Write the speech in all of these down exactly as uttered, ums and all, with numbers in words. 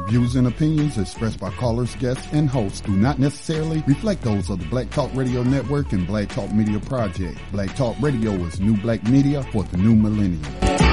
views and opinions expressed by callers, guests, and hosts do not necessarily reflect those of the Black Talk Radio Network and Black Talk Media Project. Black Talk Radio is new black media for the new millennium.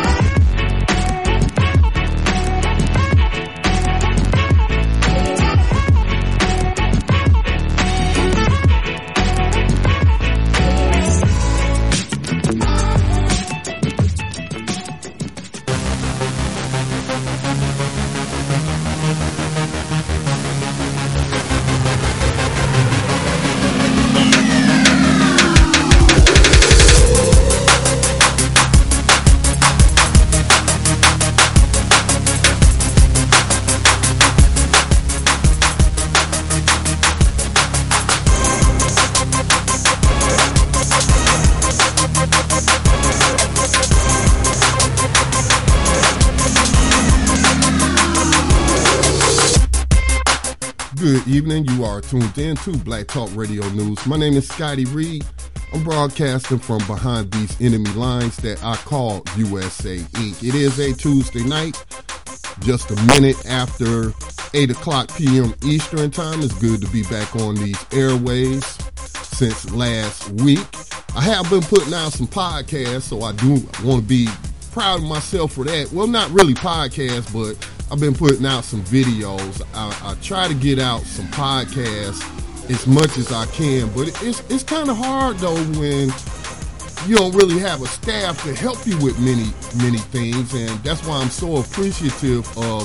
Good evening. You are tuned in to Black Talk Radio News. My name is Scotty Reed. I'm broadcasting from behind these enemy lines that I call U S A Incorporated. It is a Tuesday night, just a minute after eight o'clock p.m. Eastern Time. It's good to be back on these airways since last week. I have been putting out some podcasts, so I do want to be proud of myself for that. Well, not really podcasts, but I've been putting out some videos. I, I try to get out some podcasts as much as I can, but it's it's kind of hard though when you don't really have a staff to help you with many many things, and that's why I'm so appreciative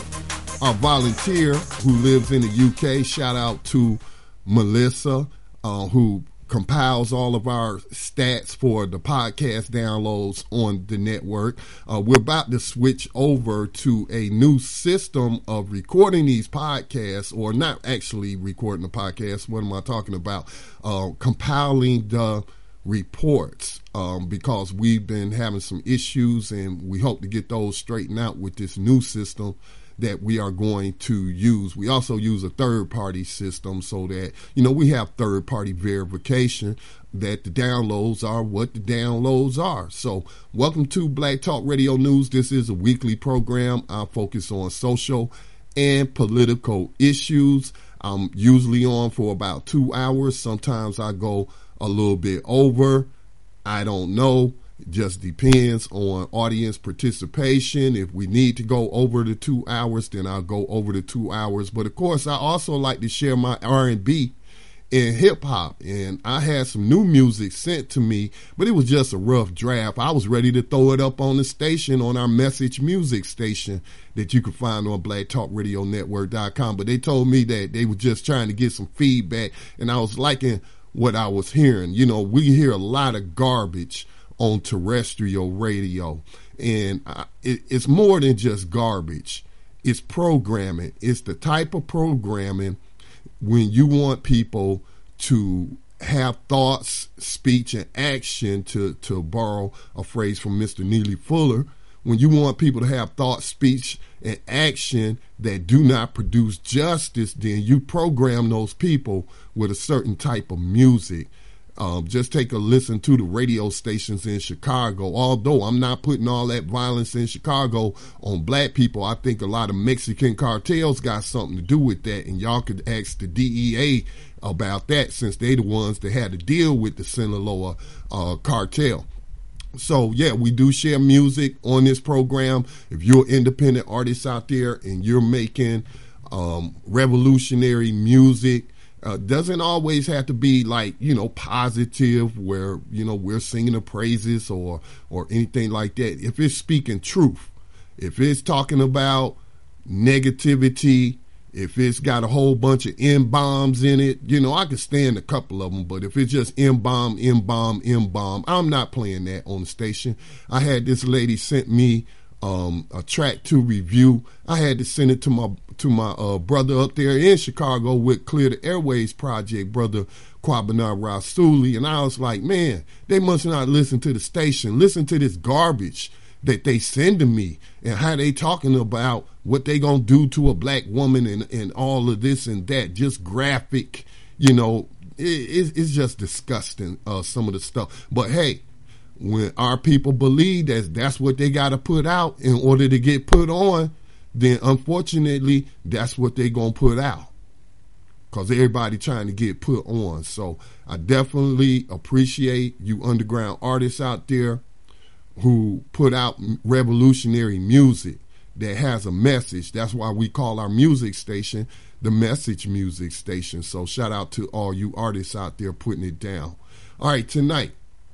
of our volunteer who lives in the U K. Shout out to Melissa, uh, who compiles all of our stats for the podcast downloads on the network. Uh, we're about to switch over to a new system of recording these podcasts, or not actually recording the podcast. What am I talking about? Uh, compiling the reports, um, because we've been having some issues, and we hope to get those straightened out with this new system that we are going to use. We also use a third-party system so that, you know, we have third-party verification that the downloads are what the downloads are. So welcome to Black Talk Radio News. This is a weekly program. I focus on social and political issues. I'm usually on for about two hours. Sometimes I go a little bit over. I don't know. It just depends on audience participation. If we need to go over the two hours, then I'll go over the two hours. But of course, I also like to share my R and B and hip hop. And I had some new music sent to me, but it was just a rough draft. I was ready to throw it up on the station, on our message music station that you can find on black talk radio network dot com. But they told me that they were just trying to get some feedback, and I was liking what I was hearing. You know, we hear a lot of garbage on terrestrial radio, and uh, it, it's more than just garbage. It's programming. It's the type of programming when you want people to have thoughts, speech, and action, to, to borrow a phrase from Mister Neely Fuller. When you want people to have thought, speech, and action that do not produce justice, then you program those people with a certain type of music. Um, just take a listen to the radio stations in Chicago. Although I'm not putting all that violence in Chicago on black people, I think a lot of Mexican cartels got something to do with that, and y'all could ask the D E A about that, since they the ones that had to deal with the Sinaloa uh, cartel. So, yeah, we do share music on this program. If you're an independent artist out there and you're making um, revolutionary music, Uh, doesn't always have to be like, you know, positive where, you know, we're singing the praises or, or anything like that. If it's speaking truth, if it's talking about negativity, if it's got a whole bunch of M-bombs in it, you know, I can stand a couple of them, but if it's just M-bomb, M-bomb, M-bomb, I'm not playing that on the station. I had this lady sent me Um, a track to review. I had to send it to my to my uh, brother up there in Chicago with Clear the Airways Project, brother Kwabanar Rasuli, and I was like, man, they must not listen to the station. Listen to this garbage that they send to me, and how they talking about what they gonna do to a black woman, and, and all of this and that. Just graphic, you know, it, it's just disgusting, uh, some of the stuff. But hey, when our people believe that that's what they got to put out in order to get put on, then unfortunately, that's what they're going to put out, because everybody trying to get put on. So I definitely appreciate you underground artists out there who put out revolutionary music that has a message. That's why we call our music station the Message Music Station. So shout out to all you artists out there putting it down. All right, tonight,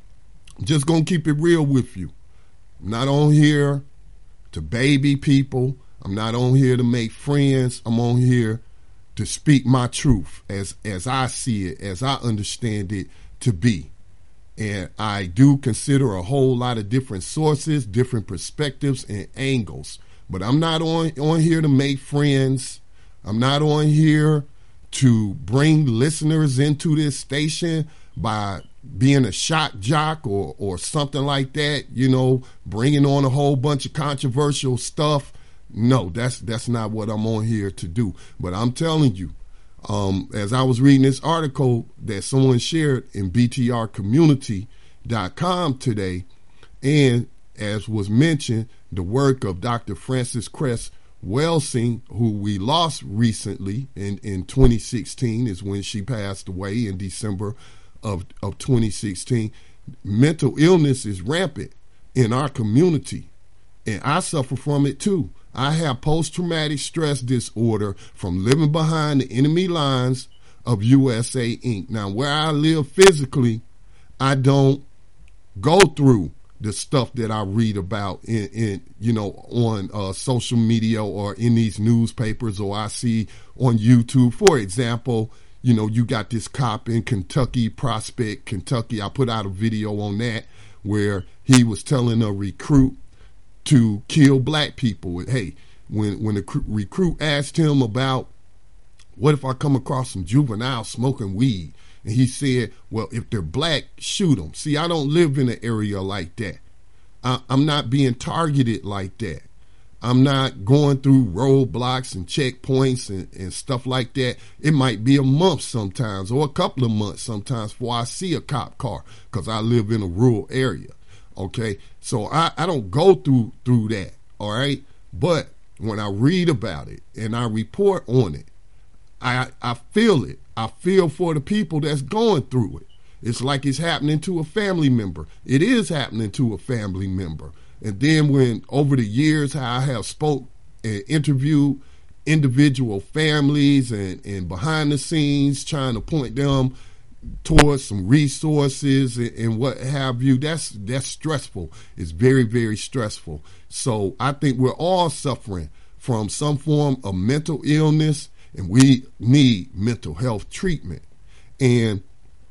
I'm just going to keep it real with you. I'm not on here to baby people. I'm not on here to make friends. I'm on here to speak my truth as, as I see it, as I understand it to be. And I do consider a whole lot of different sources, different perspectives and angles. But I'm not on, on here to make friends. I'm not on here to bring listeners into this station by being a shock jock or, or something like that, you know, bringing on a whole bunch of controversial stuff. No, that's that's not what I'm on here to do. But I'm telling you, um, as I was reading this article that someone shared in B T R community dot com today, and as was mentioned, the work of Doctor Frances Cress Welsing, who we lost recently in, in twenty sixteen, is when she passed away in December of, of twenty sixteen. Mental illness is rampant in our community, and I suffer from it too. I have post-traumatic stress disorder from living behind the enemy lines of U S A Incorporated. Now, where I live physically, I don't go through the stuff that I read about in, in you know, on uh, social media or in these newspapers, or I see on YouTube. For example, you know, you got this cop in Kentucky, Prospect, Kentucky. I put out a video on that where he was telling a recruit to kill black people. Hey, when when the recruit asked him about, what if I come across some juveniles smoking weed? And he said, well, if they're black, shoot them. See, I don't live in an area like that. I, I'm not being targeted like that. I'm not going through roadblocks and checkpoints and, and stuff like that. It might be a month sometimes, or a couple of months sometimes, before I see a cop car, because I live in a rural area. Okay, so I, I don't go through through that. All right, but when I read about it and I report on it, I I feel it. I feel for the people that's going through it. It's like it's happening to a family member. It is happening to a family member. And then when over the years how I have spoke and interviewed individual families and, and behind the scenes trying to point them towards some resources and, and what have you, that's that's stressful. It's very, very stressful. So I think we're all suffering from some form of mental illness, and we need mental health treatment. And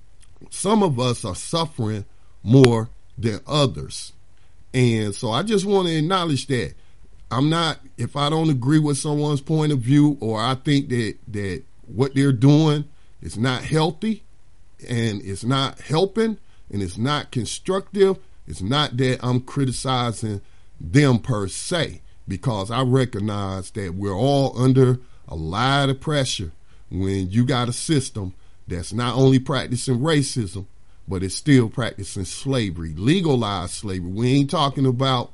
some of us are suffering more than others. And so I just want to acknowledge that. I'm not, if I don't agree with someone's point of view, or I think that, that what they're doing is not healthy and it's not helping and it's not constructive, it's not that I'm criticizing them per se, because I recognize that we're all under a lot of pressure when you got a system that's not only practicing racism, but it's still practicing slavery, legalized slavery. We ain't talking about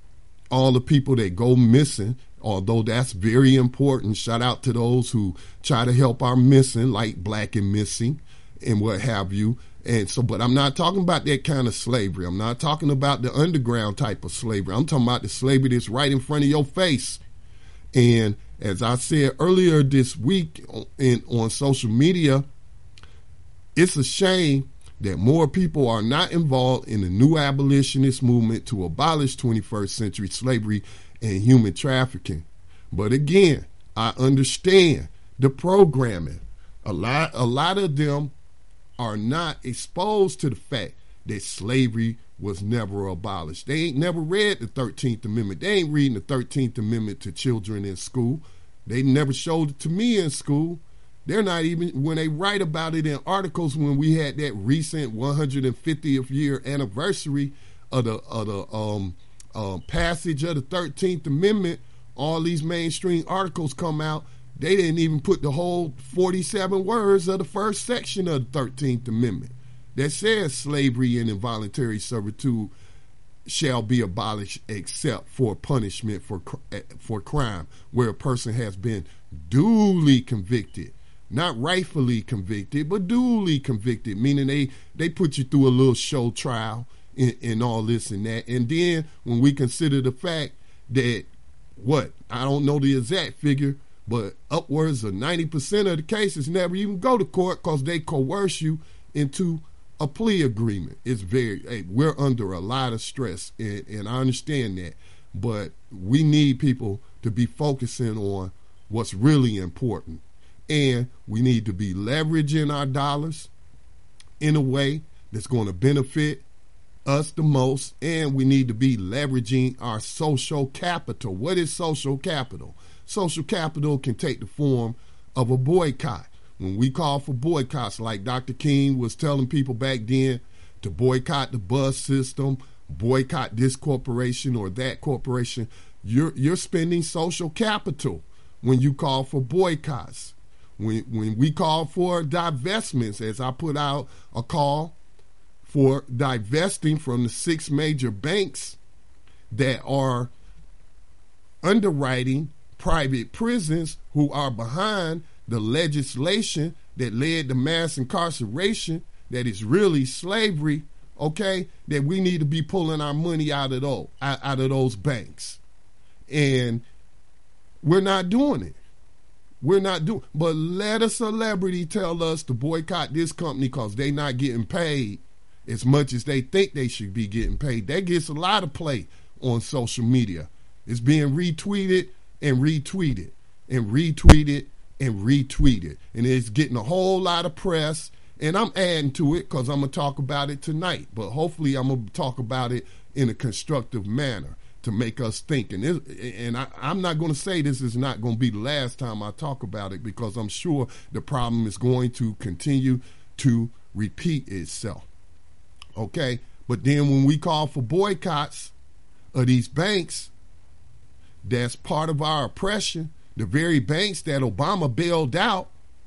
all the people that go missing, although that's very important. Shout out to those who try to help our missing, like Black and Missing and what have you. And so, but I'm not talking about that kind of slavery. I'm not talking about the underground type of slavery. I'm talking about the slavery that's right in front of your face. And as I said earlier this week in, on social media, it's a shame that more people are not involved in the new abolitionist movement to abolish twenty-first century slavery and human trafficking. But again, I understand the programming. A lot, a lot of them are not exposed to the fact that slavery was never abolished. They ain't never read the thirteenth Amendment. They ain't reading the thirteenth Amendment to children in school. They never showed it to me in school. They're not even, when they write about it in articles, when we had that recent one hundred fiftieth year anniversary of the, of the um, uh, passage of the thirteenth Amendment, all these mainstream articles come out. They didn't even put the whole forty-seven words of the first section of the thirteenth Amendment that says slavery and involuntary servitude shall be abolished except for punishment for for crime, where a person has been duly convicted, not rightfully convicted, but duly convicted, meaning they, they put you through a little show trial and, and all this and that. And then when we consider the fact that, what, I don't know the exact figure, but upwards of ninety percent of the cases never even go to court because they coerce you into a plea agreement. It's very, hey, we're under a lot of stress, and, and I understand that, but we need people to be focusing on what's really important, and we need to be leveraging our dollars in a way that's going to benefit us the most, and we need to be leveraging our social capital. What is social capital? Social capital can take the form of a boycott. When we call for boycotts, like Doctor King was telling people back then to boycott the bus system, boycott this corporation or that corporation, you're you're spending social capital when you call for boycotts. When when we call for divestments, as I put out a call for divesting from the six major banks that are underwriting private prisons who are behind the legislation that led to mass incarceration, that is really slavery, okay, that we need to be pulling our money out of those, out of those banks. And we're not doing it. We're not doing, but let a celebrity tell us to boycott this company because they not getting paid as much as they think they should be getting paid. That gets a lot of play on social media. It's being retweeted and retweeted and retweeted and retweeted. And it's getting a whole lot of press. And I'm adding to it because I'm going to talk about it tonight. But hopefully I'm going to talk about it in a constructive manner to make us think. And, it, and I, I'm not going to say this is not going to be the last time I talk about it, because I'm sure the problem is going to continue to repeat itself. Okay? But then when we call for boycotts of these banks, that's part of our oppression. The very banks that Obama bailed out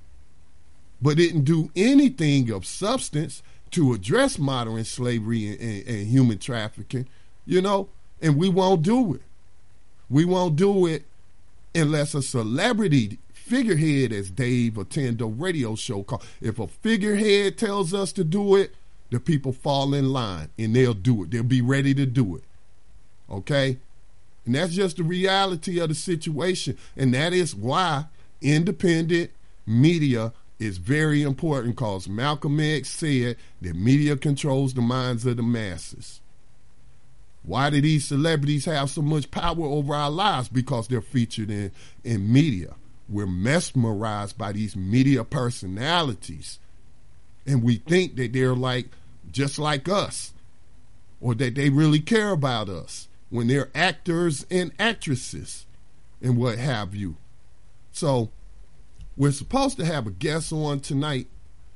but didn't do anything of substance to address modern slavery and, and, and human trafficking, you know, and we won't do it. We won't do it unless a celebrity figurehead, as Dave Attendo radio show called, if a figurehead tells us to do it, the people fall in line and they'll do it. They'll be ready to do it. Okay? And that's just the reality of the situation. And that is why independent media is very important, because Malcolm X said that media controls the minds of the masses. Why do these celebrities have so much power over our lives? Because they're featured in, in media. We're mesmerized by these media personalities. And we think that they're like, just like us, or that they really care about us, when they're actors and actresses and what have you. So we're supposed to have a guest on tonight.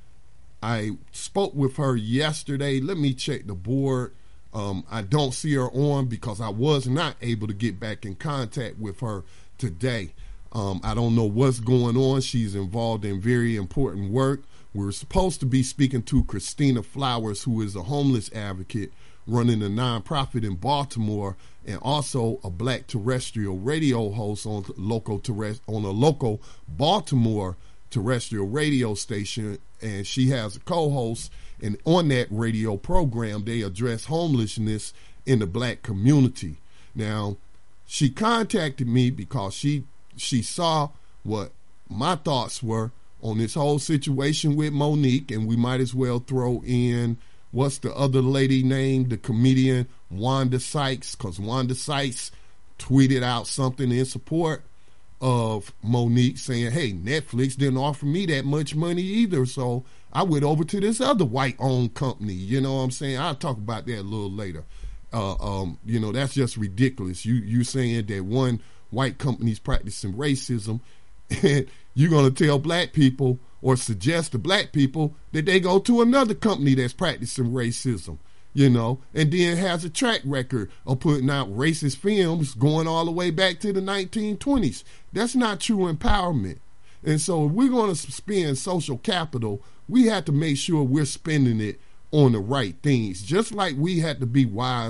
I spoke with her yesterday. Let me check the board. Um, I don't see her on because I was not able to get back in contact with her today. Um, I don't know what's going on. She's involved in very important work. We were supposed to be speaking to Christina Flowers, who is a homeless advocate running a nonprofit in Baltimore, and also a black terrestrial radio host on local terrest- on a local Baltimore terrestrial radio station. And she has a co-host, and on that radio program, they address homelessness in the black community. Now, she contacted me because she she saw what my thoughts were on this whole situation with Monique, and we might as well throw in, what's the other lady named, the comedian Wanda Sykes, because Wanda Sykes tweeted out something in support of Monique saying, hey, Netflix didn't offer me that much money either, so I went over to this other white-owned company. You know what I'm saying? I'll talk about that a little later. Uh, um, you know, that's just ridiculous. You you saying that one white company's practicing racism, and you're going to tell black people or suggest to black people that they go to another company that's practicing racism, you know, and then has a track record of putting out racist films going all the way back to the nineteen twenties. That's not true empowerment. And so if we're going to spend social capital, we have to make sure we're spending it on the right things. Just like we had to be wise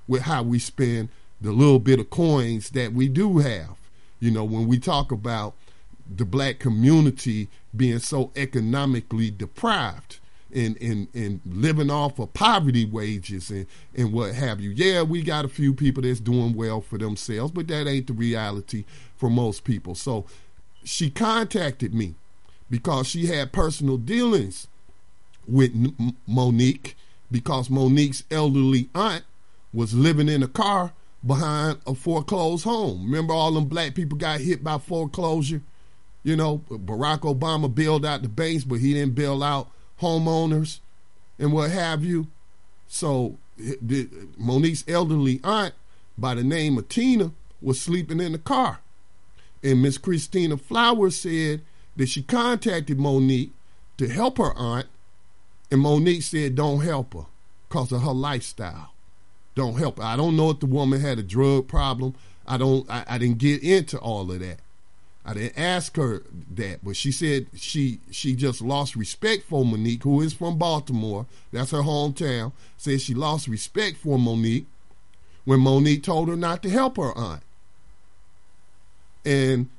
with how we spend the little bit of coins that we do have. You know, when we talk about the black community being so economically deprived and, and, and living off of poverty wages and, and what have you. Yeah, we got a few people that's doing well for themselves, but that ain't the reality for most people. So she contacted me because she had personal dealings with N- Monique because Monique's elderly aunt was living in a car behind a foreclosed home. Remember all them black people got hit by foreclosure? You know, Barack Obama bailed out the banks, but he didn't bail out homeowners and what have you. So the, Monique's elderly aunt by the name of Tina was sleeping in the car. And Miss Christina Flowers said that she contacted Monique to help her aunt, and Monique said don't help her because of her lifestyle. Don't help her. I don't know if the woman had a drug problem. I don't. I, I didn't get into all of that. I didn't ask her that, but she said she she just lost respect for Monique, who is from Baltimore. That's her hometown. Said she lost respect for Monique when Monique told her not to help her aunt. And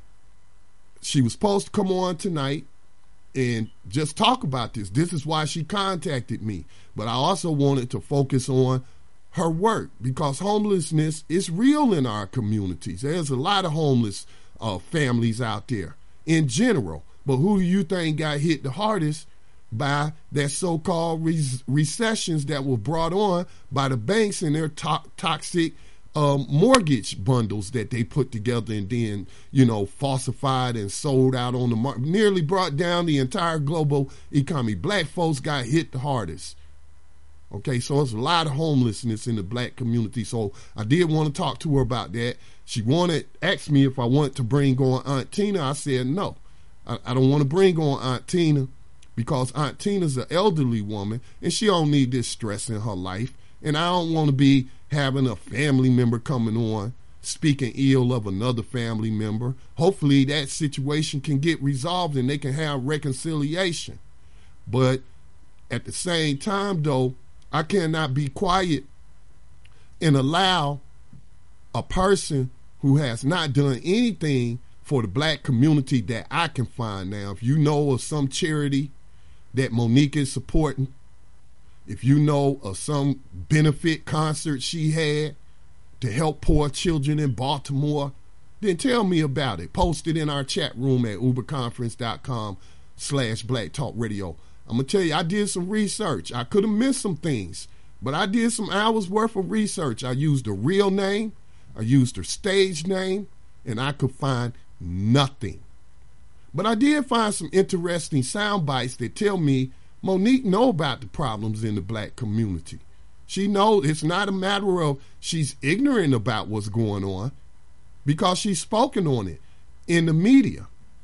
she was supposed to come on tonight and just talk about this. This is why she contacted me. But I also wanted to focus on her work because homelessness is real in our communities. There's a lot of homeless uh, families out there in general. But who do you think got hit the hardest by that so-called re- recessions that were brought on by the banks and their to- toxic um, mortgage bundles that they put together and then, you know, falsified and sold out on the market, nearly brought down the entire global economy. Black folks got hit the hardest. Okay, so there's a lot of homelessness in the black community. So I did want to talk to her about that. She wanted, asked me if I wanted to bring on Aunt Tina. I said no. I, I don't want to bring on Aunt Tina because Aunt Tina's an elderly woman and she don't need this stress in her life. And I don't want to be having a family member coming on speaking ill of another family member. Hopefully that situation can get resolved and they can have reconciliation. But at the same time, though, I cannot be quiet and allow a person who has not done anything for the black community that I can find. Now, if you know of some charity that Monique is supporting, if you know of some benefit concert she had to help poor children in Baltimore, then tell me about it. Post it in our chat room at uberconference.com slash Black Talk Radio. I'm going to tell you, I did some research. I could have missed some things, but I did some hours worth of research. I used her real name, I used her stage name, and I could find nothing. But I did find some interesting sound bites that tell me Monique know about the problems in the black community. She knows it's not a matter of she's ignorant about what's going on because she's spoken on it in the media.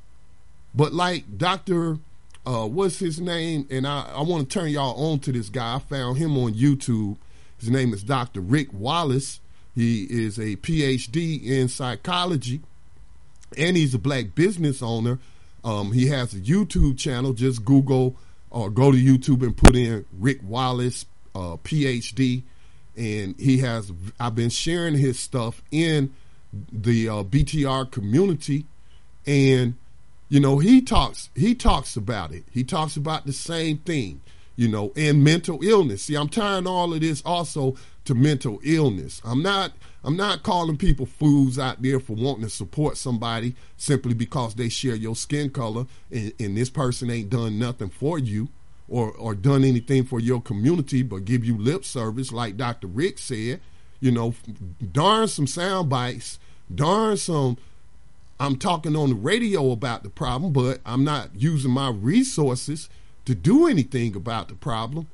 But like Doctor Uh, what's his name? And I, I want to turn y'all on to this guy. I found him on YouTube. His name is Doctor Rick Wallace. He is a P H D in psychology, and he's a black business owner. Um, he has a YouTube channel. Just Google or go to YouTube and put in Rick Wallace, uh, P H D. And he has, I've been sharing his stuff in the uh, B T R community, and you know, he talks he talks about it. He talks about the same thing, you know, and mental illness. See, I'm tying all of this also to mental illness. I'm not I'm not calling people fools out there for wanting to support somebody simply because they share your skin color and, and this person ain't done nothing for you or, or done anything for your community but give you lip service like Doctor Rick said. You know, darn some sound bites, darn some I'm talking on the radio about the problem, but I'm not using my resources to do anything about the problem.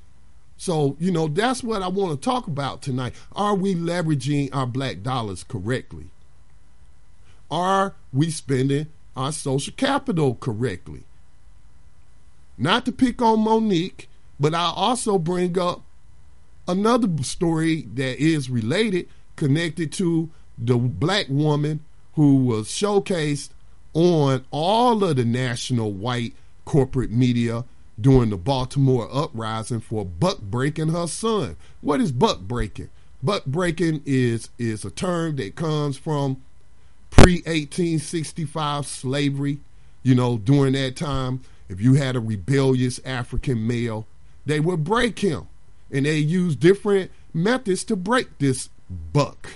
So, you know, that's what I want to talk about tonight. Are we leveraging our black dollars correctly? Are we spending our social capital correctly? Not to pick on Monique, but I'll also bring up another story that is related, connected to the black woman who was showcased on all of the national white corporate media during the Baltimore uprising for buck breaking her son. What is buck breaking? Buck breaking is, is a term that comes from pre eighteen sixty-five slavery. You know, during that time, if you had a rebellious African male, they would break him. And they used different methods to break this buck.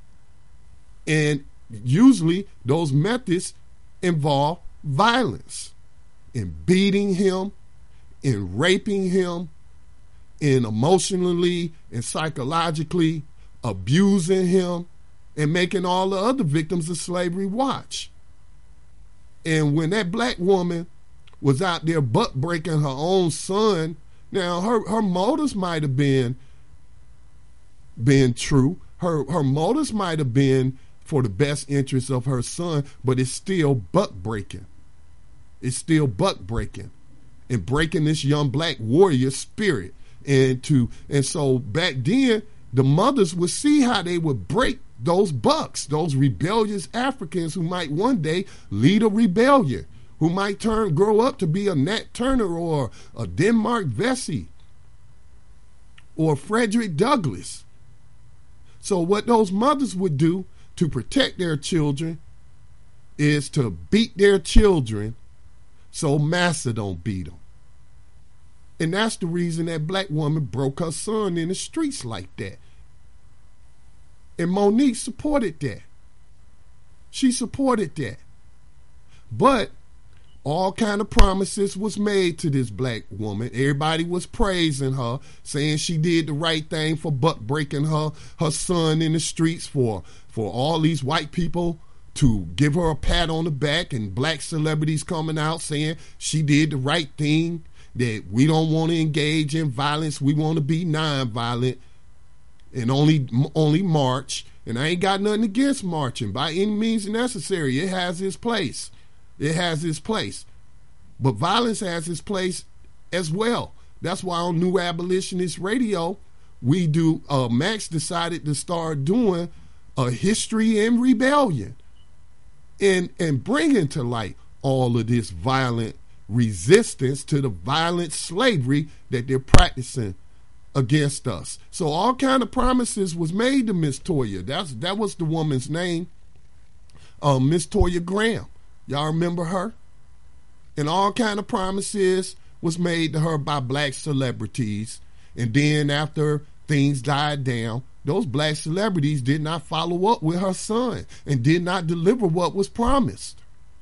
And usually those methods involve violence, in beating him, in raping him, in emotionally and psychologically abusing him, and making all the other victims of slavery watch. And when that black woman was out there butt breaking her own son, now her, her motives might have been been true. Her her motives might have been for the best interest of her son, but it's still buck breaking. It's still buck breaking and breaking this young black warrior spirit. And to and so back then, the mothers would see how they would break those bucks, those rebellious Africans who might one day lead a rebellion, who might turn grow up to be a Nat Turner or a Denmark Vesey or Frederick Douglass. So what those mothers would do to protect their children is to beat their children so massa don't beat them. And that's the reason that black woman broke her son in the streets like that. And Monique supported that. She supported that. But all kind of promises was made to this black woman. Everybody was praising her, saying she did the right thing for buck breaking her, her son in the streets, for, for all these white people to give her a pat on the back, and black celebrities coming out saying she did the right thing, that we don't want to engage in violence, we want to be nonviolent and only only march. And I ain't got nothing against marching by any means necessary. It has its place. It has its place. But violence has its place as well. That's why on New Abolitionist Radio, we do, uh, Max decided to start doing a history in rebellion and, and bringing to light all of this violent resistance to the violent slavery that they're practicing against us. So all kind of promises was made to Miss Toya. That's that was the woman's name, uh, Miss Toya Graham. Y'all remember her? And all kind of promises was made to her by black celebrities. And then after things died down, those black celebrities did not follow up with her son and did not deliver what was promised.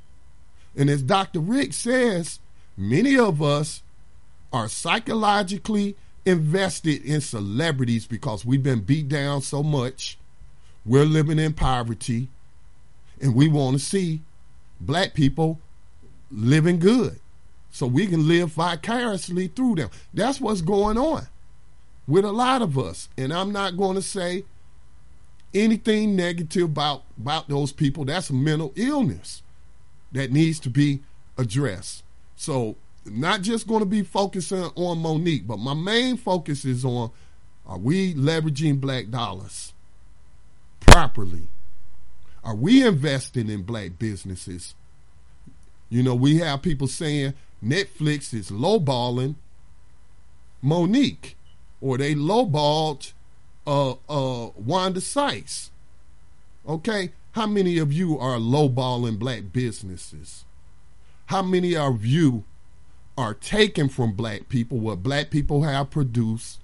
And as Doctor Rick says, many of us are psychologically invested in celebrities because we've been beat down so much. We're living in poverty, and we want to see black people living good so we can live vicariously through them. That's what's going on with a lot of us. And I'm not going to say anything negative about, about those people. That's a mental illness that needs to be addressed. So not just going to be focusing on Monique, but my main focus is on, are we leveraging black dollars properly? Are we investing in black businesses? You know, we have people saying Netflix is lowballing Monique, or they lowballed uh, uh, Wanda Sykes. Okay, how many of you are lowballing black businesses? How many of you are taken from black people, what black people have produced,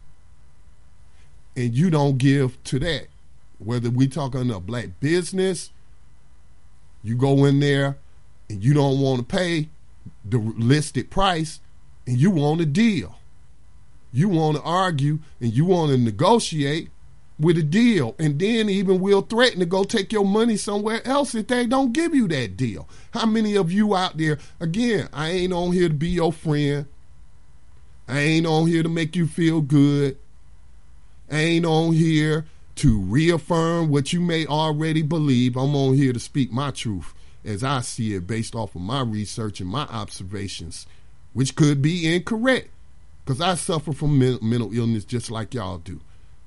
and you don't give to that? Whether we talking a black business, you go in there and you don't want to pay the listed price and you want a deal. You want to argue and you want to negotiate with a deal, and then even will threaten to go take your money somewhere else if they don't give you that deal. How many of you out there, again, I ain't on here to be your friend. I ain't on here to make you feel good. I ain't on here to reaffirm what you may already believe. I'm on here to speak my truth as I see it based off of my research and my observations, which could be incorrect because I suffer from mental illness just like y'all do.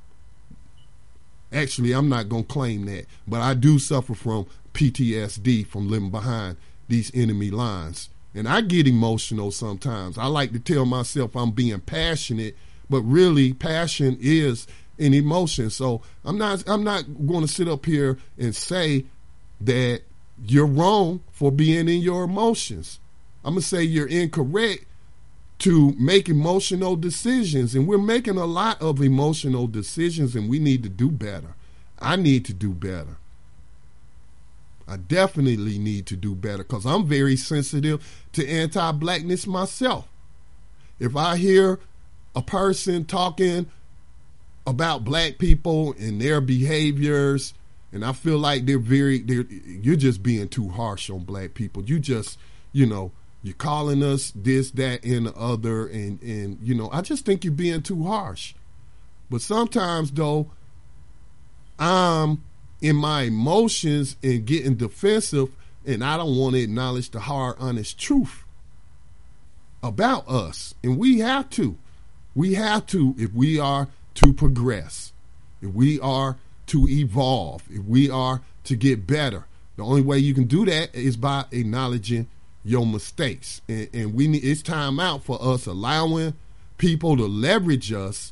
Actually, I'm not going to claim that, but I do suffer from P T S D from living behind these enemy lines. And I get emotional sometimes. I like to tell myself I'm being passionate, but really passion is in emotion. So I'm not I'm not going to sit up here and say that you're wrong for being in your emotions. I'm going to say you're incorrect to make emotional decisions. And we're making a lot of emotional decisions, and we need to do better. I need to do better. I definitely need to do better because I'm very sensitive to anti-blackness myself. If I hear a person talking about black people and their behaviors, and I feel like they're very, they're, you're just being too harsh on black people. You just, you know, you're calling us this, that, and the other, and, and you know, I just think you're being too harsh. But sometimes, though, I'm in my emotions and getting defensive, and I don't want to acknowledge the hard, honest truth about us. And we have to. We have to if we are to progress, if we are to evolve, if we are to get better. The only way you can do that is by acknowledging your mistakes. And, and we need, it's time out for us allowing people to leverage us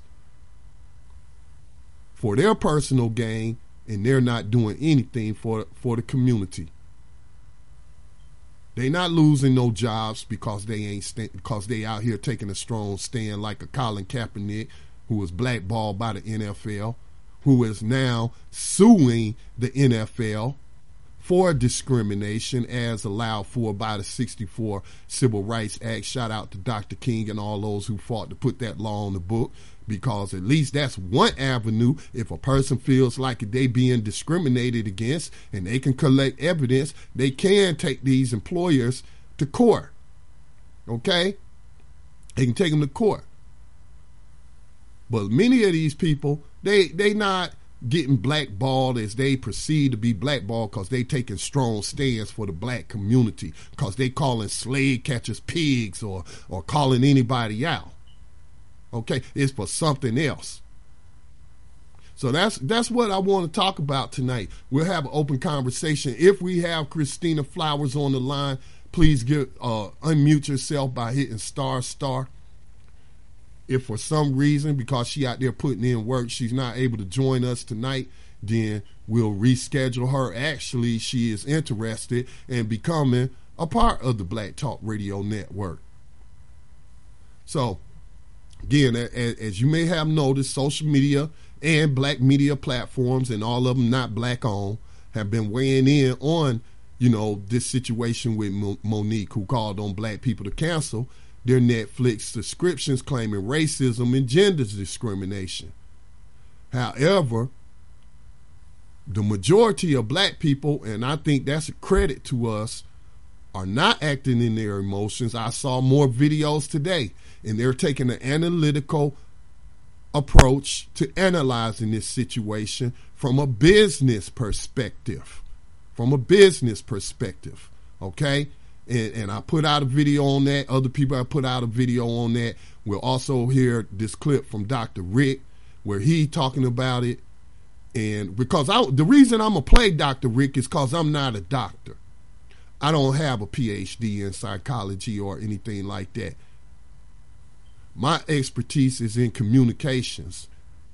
for their personal gain, and they're not doing anything for, for the community. They not losing no jobs because they ain't st- because they out here taking a strong stand like a Colin Kaepernick, who was blackballed by the N F L, who is now suing the N F L for discrimination as allowed for by the sixty-four Civil Rights Act. Shout out to Doctor King and all those who fought to put that law on the book, because at least that's one avenue. If a person feels like they being discriminated against and they can collect evidence, they can take these employers to court. Okay? They can take them to court. But many of these people, they they not getting blackballed as they perceive to be blackballed because they taking strong stands for the black community, because they calling slave catchers pigs or or calling anybody out. Okay, it's for something else. So that's that's what I want to talk about tonight. We'll have an open conversation. If we have Christina Flowers on the line, please get uh, unmute yourself by hitting star star. If for some reason, because she out there putting in work, she's not able to join us tonight, then we'll reschedule her. Actually, she is interested in becoming a part of the Black Talk Radio Network. So, again, as you may have noticed, social media and black media platforms, and all of them not black owned, have been weighing in on, you know, this situation with Monique, who called on black people to cancel their Netflix subscriptions, claiming racism and gender discrimination. However, the majority of black people, and I think that's a credit to us, are not acting in their emotions. I saw more videos today, and they're taking an analytical approach to analyzing this situation from a business perspective. From a business perspective, okay? And, and I put out a video on that. Other people have put out a video on that. We'll also hear this clip from Doctor Rick, where he talking about it. And because I, the reason I'm going to play Doctor Rick is because I'm not a doctor. I don't have a P H D in psychology or anything like that. My expertise is in communications.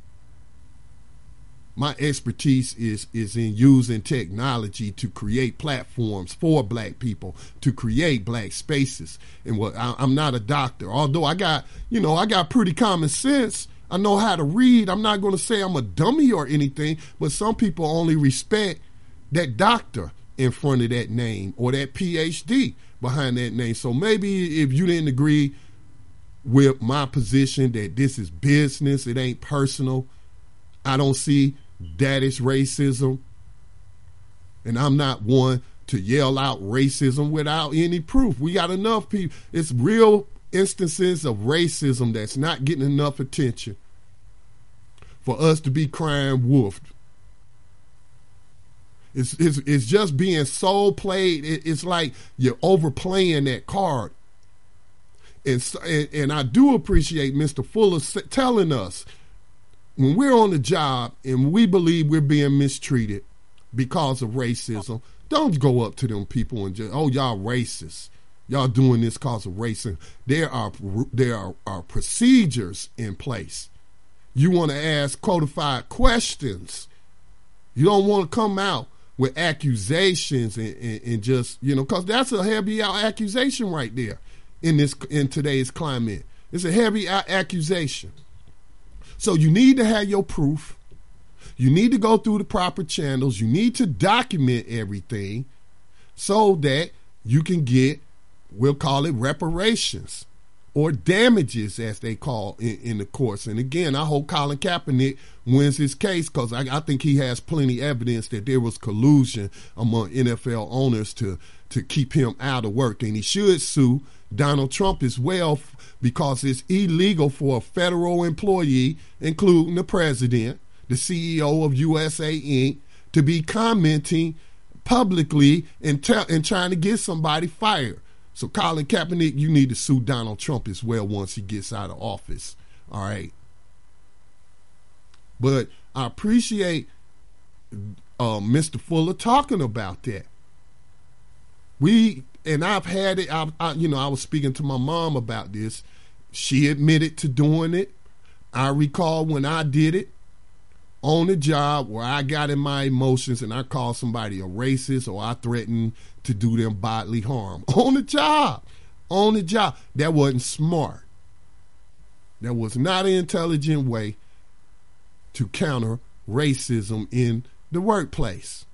My expertise is, is in using technology to create platforms for black people, to create black spaces. And what I, I'm not a doctor, although I got, you know, I got pretty common sense. I know how to read. I'm not going to say I'm a dummy or anything, but some people only respect that doctor in front of that name or that P H D behind that name. So maybe if you didn't agree with my position that this is business, it ain't personal, I don't see that is racism. And I'm not one to yell out racism without any proof. We got enough people. It's real instances of racism that's not getting enough attention for us to be crying wolf. It's, it's, it's just being so played. It, it's like you're overplaying that card. And, and, and I do appreciate Mister Fuller telling us, when we're on the job and we believe we're being mistreated because of racism, don't go up to them people and just, oh, y'all racist. Y'all doing this because of racism. There are there are, are procedures in place. You want to ask codified questions. You don't want to come out with accusations and, and, and just, you know, because that's a heavy out accusation right there in this in today's climate. It's a heavy out accusation. So you need to have your proof. You need to go through the proper channels. You need to document everything so that you can get, we'll call it reparations or damages, as they call in, in the courts. And again, I hope Colin Kaepernick wins his case, because I, I think he has plenty evidence that there was collusion among N F L owners to, to keep him out of work. And he should sue Donald Trump as well, because it's illegal for a federal employee, including the president, the C E O of U S A Incorporated, to be commenting publicly and, tell, and trying to get somebody fired. So Colin Kaepernick, you need to sue Donald Trump as well once he gets out of office. All right. But I appreciate uh, Mister Fuller talking about that. We, and I've had it, I, I, you know, I was speaking to my mom about this. She admitted to doing it. I recall when I did it on the job where I got in my emotions and I called somebody a racist, or I threatened to do them bodily harm on the job, on the job. That wasn't smart. That was not an intelligent way to counter racism in the workplace.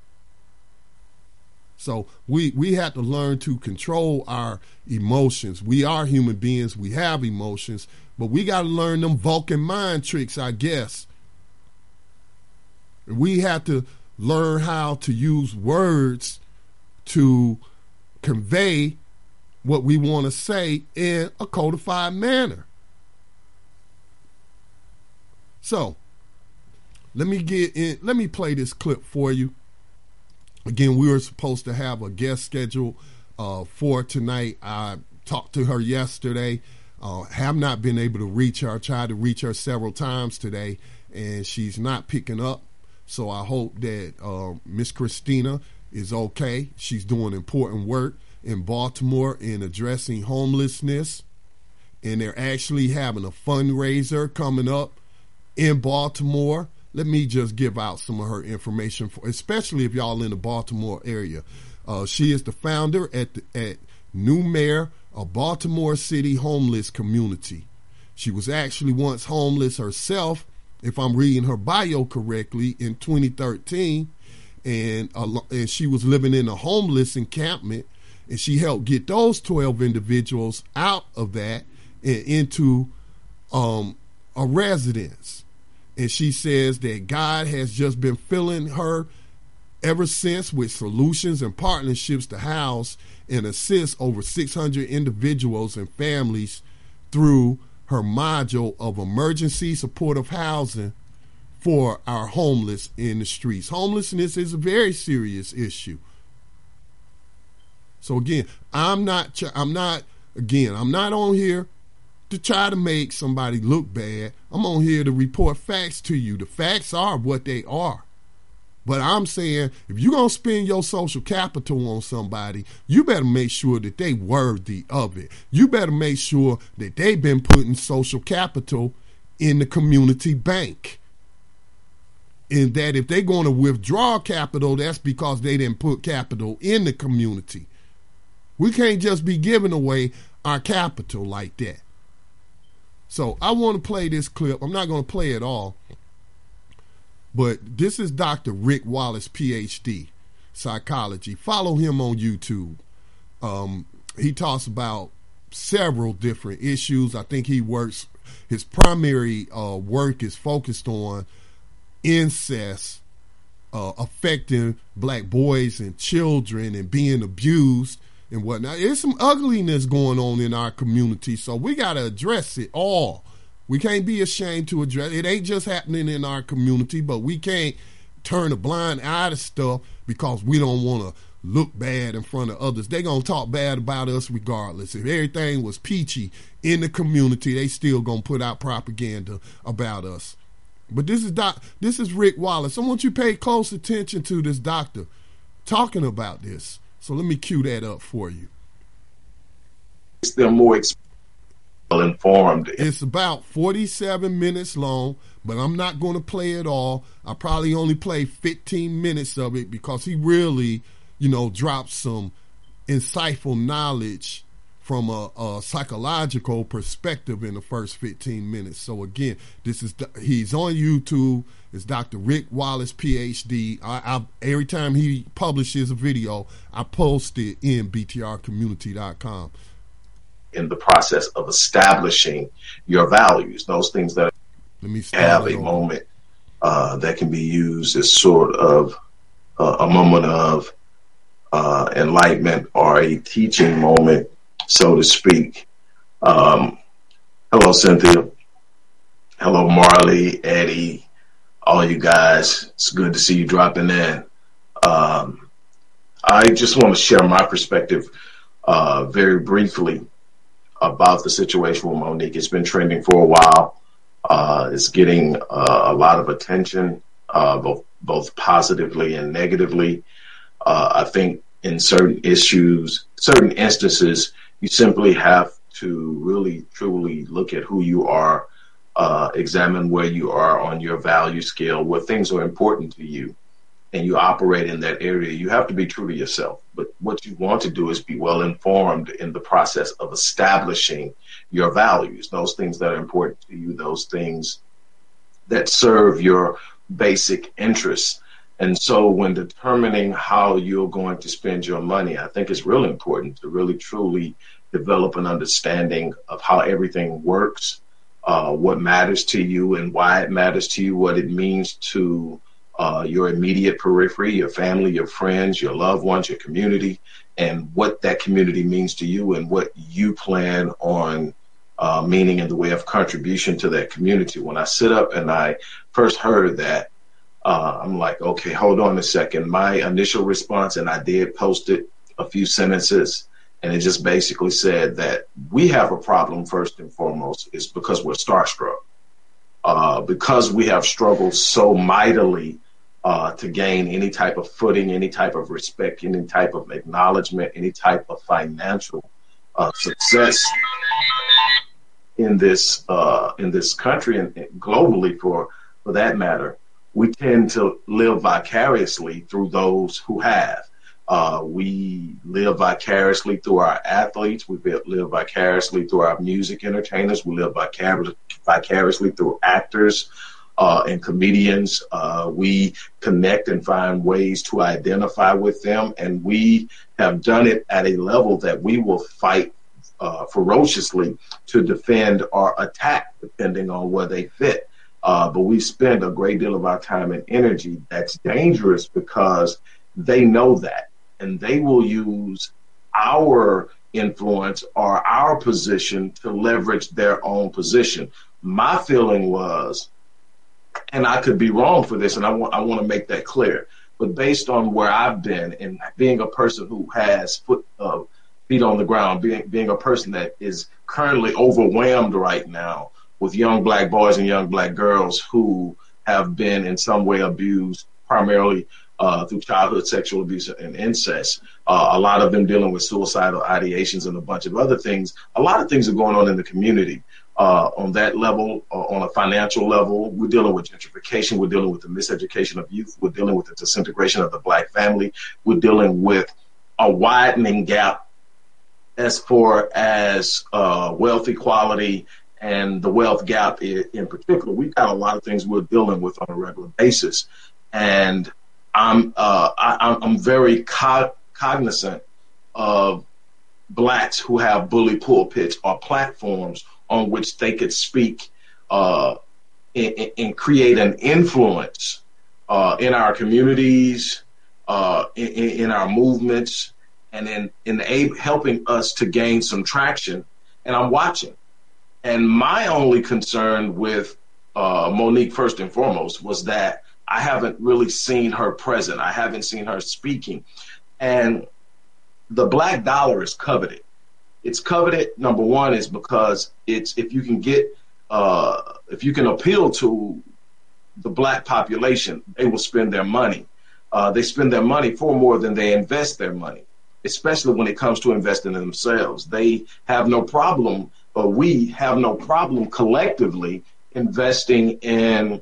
So we, we have to learn to control our emotions. We are human beings. We have emotions, but we got to learn them Vulcan mind tricks, I guess. We have to learn how to use words to convey what we want to say in a codified manner. So let me get in, let me play this clip for you. Again, we were supposed to have a guest scheduled uh, for tonight. I talked to her yesterday. Uh, have not been able to reach her. I tried to reach her several times today, and she's not picking up. So I hope that uh, Miss Christina is okay. She's doing important work in Baltimore in addressing homelessness. And they're actually having a fundraiser coming up in Baltimore. Let me just give out some of her information, for, especially if y'all in the Baltimore area. Uh, she is the founder at, the, at New Mayor, a Baltimore City homeless community. She was actually once homeless herself, if I'm reading her bio correctly, in twenty thirteen, and, uh, and she was living in a homeless encampment, and she helped get those twelve individuals out of that and into um, a residence. And she says that God has just been filling her ever since with solutions and partnerships to house and assist over six hundred individuals and families through her module of emergency supportive housing for our homeless in the streets. Homelessness is a very serious issue. So again, I'm not, I'm not, again, I'm not on here to try to make somebody look bad. I'm on here to report facts to you. The facts are what they are. But I'm saying, if you're going to spend your social capital on somebody, you better make sure that they worthy of it. You better make sure that they've been putting social capital in the community bank. And that if they're going to withdraw capital, that's because they didn't put capital in the community. We can't just be giving away our capital like that. So I want to play this clip. I'm not going to play it all. But this is Doctor Rick Wallace, P H D, psychology. Follow him on YouTube. Um, he talks about several different issues. I think he works, his primary uh, work is focused on incest, uh, affecting black boys and children and being abused and whatnot. There's some ugliness going on in our community, so we got to address it all. We can't be ashamed to address it. It ain't just happening in our community, but we can't turn a blind eye to stuff because we don't want to look bad in front of others. They're going to talk bad about us regardless. If everything was peachy in the community, they still going to put out propaganda about us. But this is doc, this is Rick Wallace. I want you to pay close attention to this doctor talking about this. So let me cue that up for you. Them more exp- well informed. It's about forty-seven minutes long, but I'm not going to play it all. I probably only play fifteen minutes of it because he really, you know, drops some insightful knowledge from a, a psychological perspective in the first fifteen minutes. So again, this is he's on YouTube. It's Doctor Rick Wallace, P H D. I, I, every time he publishes a video, I post it in B T R community dot com. In the process of establishing your values, those things that Let me have a over. moment uh, that can be used as sort of uh, a moment of uh, enlightenment or a teaching moment, so to speak. Um, hello, Cynthia. Hello, Marley, Eddie, all you guys. It's good to see you dropping in. Um, I just want to share my perspective uh, very briefly about the situation with Mo'Nique. It's been trending for a while. Uh, it's getting uh, a lot of attention, uh, both both positively and negatively. Uh, I think in certain issues, certain instances, you simply have to really, truly look at who you are, uh, examine where you are on your value scale, what things are important to you, and you operate in that area. You have to be true to yourself. But what you want to do is be well informed in the process of establishing your values, those things that are important to you, those things that serve your basic interests. And so when determining how you're going to spend your money, I think it's really important to really truly develop an understanding of how everything works, uh, what matters to you and why it matters to you, what it means to uh, your immediate periphery, your family, your friends, your loved ones, your community, and what that community means to you and what you plan on uh, meaning in the way of contribution to that community. When I sit up and I first heard that, uh, I'm like, okay, hold on a second. My initial response, and I did post it, a few sentences, and it just basically said that we have a problem first and foremost is because we're starstruck. Uh, because we have struggled so mightily uh, to gain any type of footing, any type of respect, any type of acknowledgement, any type of financial uh, success in this uh, in this country and globally, for for that matter, we tend to live vicariously through those who have. Uh, we live vicariously through our athletes. We live vicariously through our music entertainers. We live vicar- vicariously through actors uh, and comedians. Uh, we connect and find ways to identify with them. And we have done it at a level that we will fight uh, ferociously to defend or attack, depending on where they fit. Uh, but we spend a great deal of our time and energy that's dangerous because they know that. And they will use our influence or our position to leverage their own position. My feeling was, and I could be wrong for this, and I want I want to make that clear, but based on where I've been and being a person who has foot, uh, feet on the ground, being being a person that is currently overwhelmed right now with young black boys and young black girls who have been in some way abused, primarily Uh, through childhood sexual abuse and incest, uh, a lot of them dealing with suicidal ideations and a bunch of other things. A lot of things are going on in the community uh, on that level, uh, on a financial level. We're dealing with gentrification. We're dealing with the miseducation of youth. We're dealing with the disintegration of the black family. We're dealing with a widening gap as far as uh, wealth equality and the wealth gap in, in particular. We've got a lot of things we're dealing with on a regular basis. And I'm uh, I, I'm very co- cognizant of blacks who have bully pulpits or platforms on which they could speak uh, and, and create an influence uh, in our communities, uh, in, in our movements, and in, in aid, helping us to gain some traction. And I'm watching. And my only concern with uh, Mo'Nique, first and foremost, was that I haven't really seen her present. I haven't seen her speaking. And the black dollar is coveted. It's coveted, number one, is because it's if you can get, uh, if you can appeal to the black population, they will spend their money. Uh, they spend their money for more than they invest their money, especially when it comes to investing in themselves. They have no problem but we have no problem collectively investing in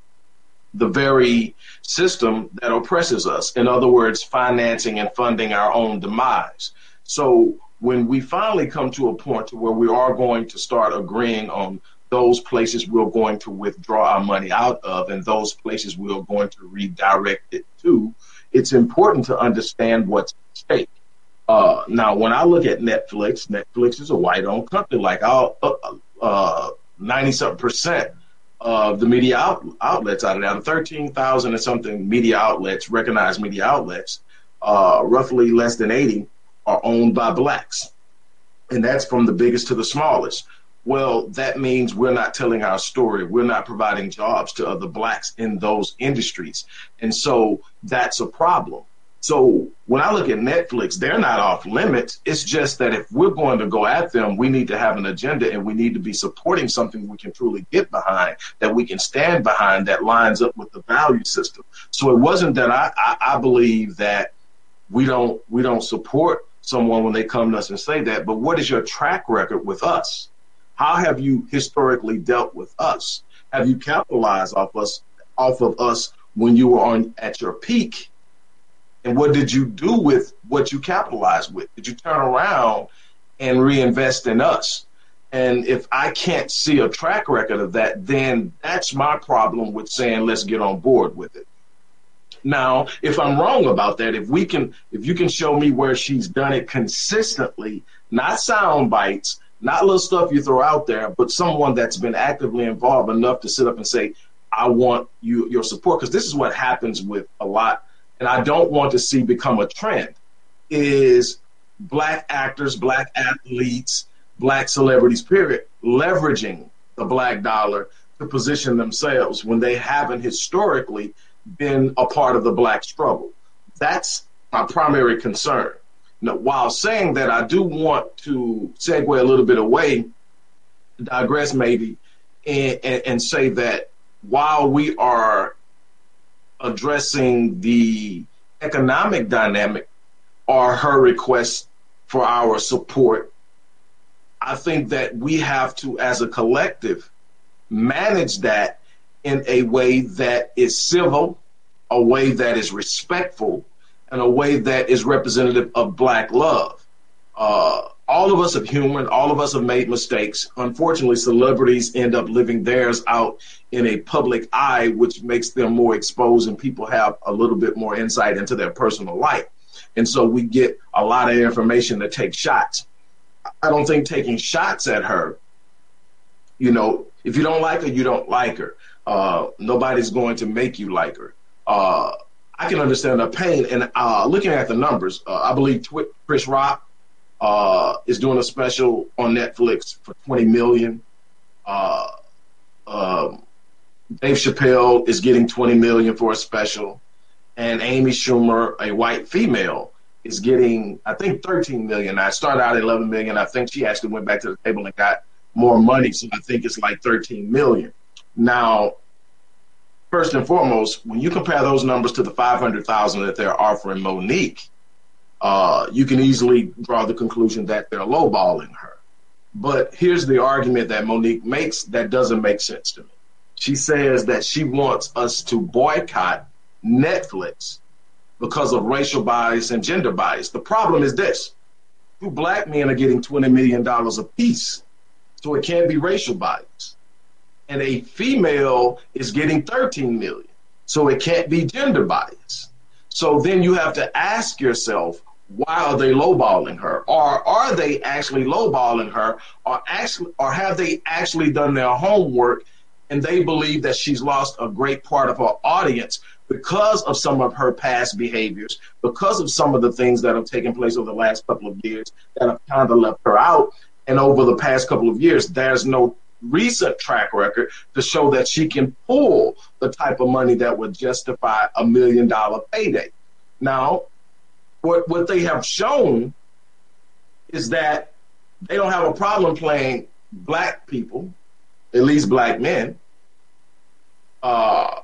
the very system that oppresses us. In other words, financing and funding our own demise. So when we finally come to a point to where we are going to start agreeing on those places we're going to withdraw our money out of and those places we're going to redirect it to, it's important to understand what's at stake. Uh, now, when I look at Netflix, Netflix is a white-owned company. Like all, uh, ninety-something percent of the media out, outlets out of there, thirteen thousand and something media outlets, recognized media outlets, uh, roughly less than eighty are owned by blacks. And that's from the biggest to the smallest. Well, that means we're not telling our story. We're not providing jobs to other blacks in those industries. And so that's a problem. So when I look at Netflix, they're not off limits. It's just that if we're going to go at them, we need to have an agenda and we need to be supporting something we can truly get behind, that we can stand behind, that lines up with the value system. So it wasn't that I, I, I believe that we don't we don't support someone when they come to us and say that, but what is your track record with us? How have you historically dealt with us? Have you capitalized off us, off of us when you were on at your peak? And what did you do with what you capitalized with? Did you turn around and reinvest in us? And if I can't see a track record of that, then that's my problem with saying, let's get on board with it. Now, if I'm wrong about that, if we can, if you can show me where she's done it consistently, not sound bites, not little stuff you throw out there, but someone that's been actively involved enough to sit up and say, I want you your support, because this is what happens with a lot. And I don't want to see become a trend, is black actors, black athletes, black celebrities, period, leveraging the black dollar to position themselves when they haven't historically been a part of the black struggle. That's my primary concern. Now, while saying that, I do want to segue a little bit away, digress maybe, and, and, and say that while we are addressing the economic dynamic or her request for our support, I think that we have to, as a collective, manage that in a way that is civil, a way that is respectful, and a way that is representative of black love. Uh, all of us are human. All of us have made mistakes. Unfortunately, celebrities end up living theirs out in a public eye, which makes them more exposed, and people have a little bit more insight into their personal life. And so we get a lot of information to take shots. I don't think taking shots at her, you know, if you don't like her, you don't like her. Uh, nobody's going to make you like her. Uh, I can understand her pain. And uh, looking at the numbers, uh, I believe Tw- Chris Rock uh, is doing a special on Netflix for twenty million dollars. Uh, um, Dave Chappelle is getting twenty million dollars for a special. And Amy Schumer, a white female, is getting, I think, thirteen million dollars. I started out at eleven million dollars. I think she actually went back to the table and got more money. So I think it's like thirteen million dollars. Now, first and foremost, when you compare those numbers to the five hundred thousand dollars that they're offering Monique, uh, you can easily draw the conclusion that they're lowballing her. But here's the argument that Monique makes that doesn't make sense to me. She says that she wants us to boycott Netflix because of racial bias and gender bias. The problem is this: two black men are getting twenty million dollars apiece, so it can't be racial bias. And a female is getting thirteen million dollars, so it can't be gender bias. So then you have to ask yourself, why are they lowballing her? Or are they actually lowballing her, or actually, or have they actually done their homework and they believe that she's lost a great part of her audience because of some of her past behaviors, because of some of the things that have taken place over the last couple of years that have kind of left her out? And over the past couple of years, there's no recent track record to show that she can pull the type of money that would justify a million dollar payday. Now, what, what they have shown is that they don't have a problem playing black people, at least black men, uh,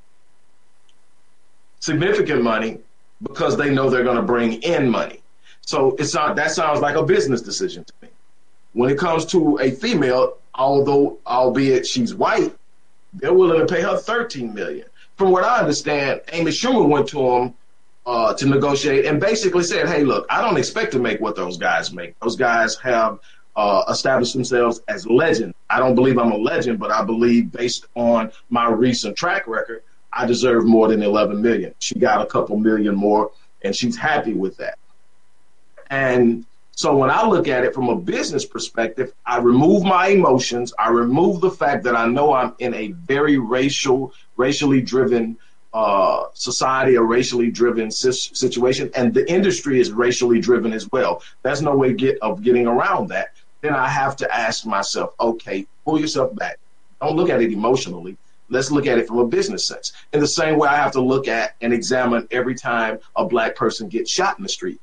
significant money because they know they're going to bring in money. So it's not, that sounds like a business decision to me. When it comes to a female, although albeit she's white, they're willing to pay her thirteen million dollars. From what I understand, Amy Schumer went to him uh, to negotiate and basically said, hey, look, I don't expect to make what those guys make. Those guys have uh, established themselves as legends. I don't believe I'm a legend, but I believe based on my recent track record, I deserve more than eleven million dollars. She got a couple million more, and she's happy with that. And so when I look at it from a business perspective, I remove my emotions. I remove the fact that I know I'm in a very racial, racially driven uh, society, a racially driven situation, and the industry is racially driven as well. There's no way get, of getting around that. Then I have to ask myself, okay, pull yourself back. Don't look at it emotionally. Let's look at it from a business sense. In the same way I have to look at and examine every time a black person gets shot in the street.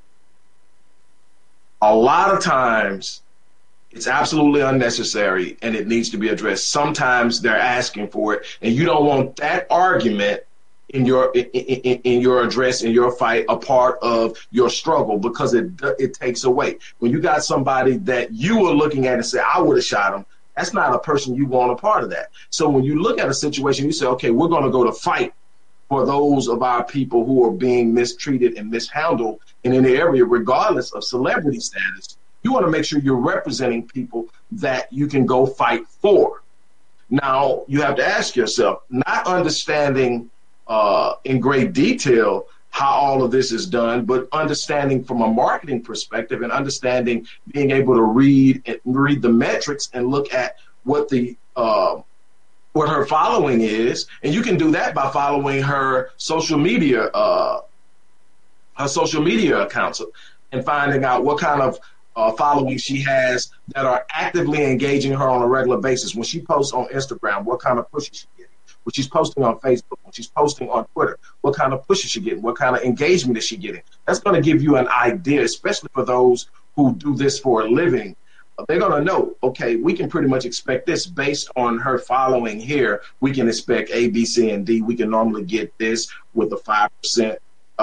A lot of times it's absolutely unnecessary and it needs to be addressed. Sometimes they're asking for it, and you don't want that argument in your in, in, in your address, in your fight, a part of your struggle, because it it takes away. When you got somebody that you are looking at and say, I would have shot him, that's not a person you want a part of that. So when you look at a situation, you say, okay, we're going to go to fight for those of our people who are being mistreated and mishandled in any area, regardless of celebrity status. You want to make sure you're representing people that you can go fight for. Now, you have to ask yourself, not understanding uh, in great detail how all of this is done, but understanding from a marketing perspective and understanding being able to read and read the metrics and look at what the uh, what her following is, and you can do that by following her social media, uh, her social media accounts, and finding out what kind of uh, following she has that are actively engaging her on a regular basis. When she posts on Instagram, what kind of push is she getting? When she's posting on Facebook, when she's posting on Twitter, what kind of push is she getting? What kind of engagement is she getting? That's going to give you an idea, especially for those who do this for a living. They're going to know, okay, we can pretty much expect this based on her following here. We can expect A, B, C, and D. We can normally get this with a five percent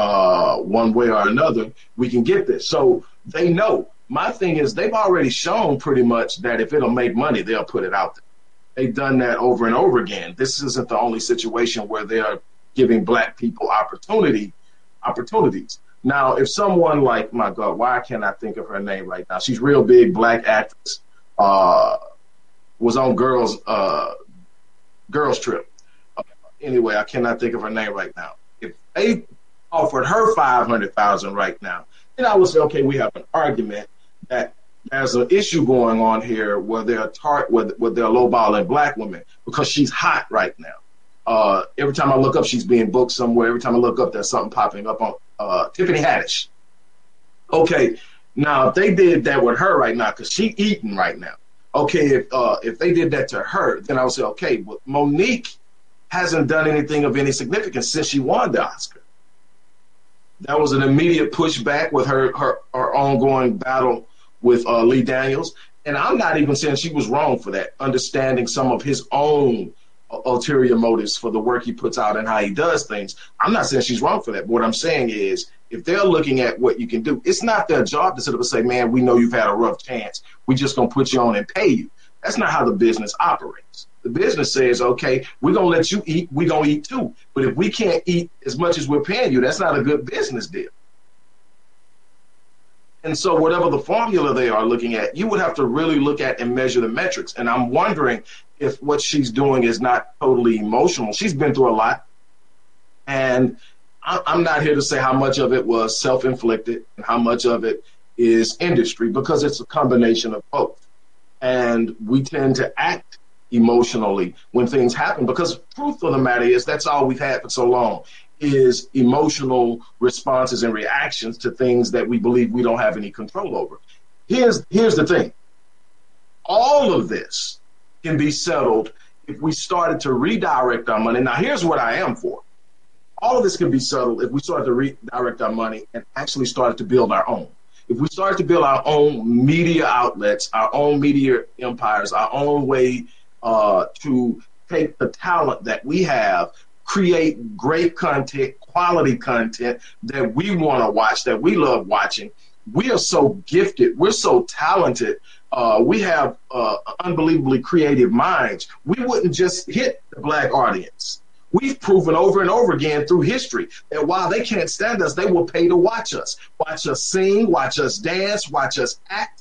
uh, one way or another. We can get this. So they know. My thing is they've already shown pretty much that if it'll make money, they'll put it out there. They've done that over and over again. This isn't the only situation where they're giving black people opportunity, opportunities. Now, if someone like, my God, why can't I think of her name right now? She's real big, black actress, uh, was on Girls uh, Girls Trip. Uh, anyway, I cannot think of her name right now. If they offered her five hundred thousand dollars right now, then I would say, okay, we have an argument that there's an issue going on here where they're tar- where, where they're lowballing black women because she's hot right now. Uh, every time I look up, she's being booked somewhere. Every time I look up, there's something popping up on uh, Tiffany Haddish. Okay, now if they did that with her right now, because she eating right now. Okay, if uh, if they did that to her, then I would say, okay, well, Monique hasn't done anything of any significance since she won the Oscar. That was an immediate pushback with her her, her ongoing battle with uh, Lee Daniels. And I'm not even saying she was wrong for that, understanding some of his own ulterior motives for the work he puts out and how he does things. I'm not saying she's wrong for that. But what I'm saying is, if they're looking at what you can do, it's not their job to sit up and say, man, we know you've had a rough chance. We just going to put you on and pay you. That's not how the business operates. The business says, okay, we're going to let you eat. We're going to eat too. But if we can't eat as much as we're paying you, that's not a good business deal. And so whatever the formula they are looking at, you would have to really look at and measure the metrics. And I'm wondering if what she's doing is not totally emotional. She's been through a lot. And I'm not here to say how much of it was self-inflicted and how much of it is industry, because it's a combination of both. And we tend to act emotionally when things happen, because truth of the matter is that's all we've had for so long, is emotional responses and reactions to things that we believe we don't have any control over. Here's, here's the thing. All of this can be settled if we started to redirect our money. Now, here's what I am for. All of this can be settled if we started to redirect our money and actually started to build our own. If we started to build our own media outlets, our own media empires, our own way uh, to take the talent that we have, create great content, quality content that we want to watch, that we love watching, we are so gifted. We're so talented. Uh, we have uh, unbelievably creative minds. We wouldn't just hit the black audience. We've proven over and over again through history that while they can't stand us, they will pay to watch us, watch us sing, watch us dance, watch us act.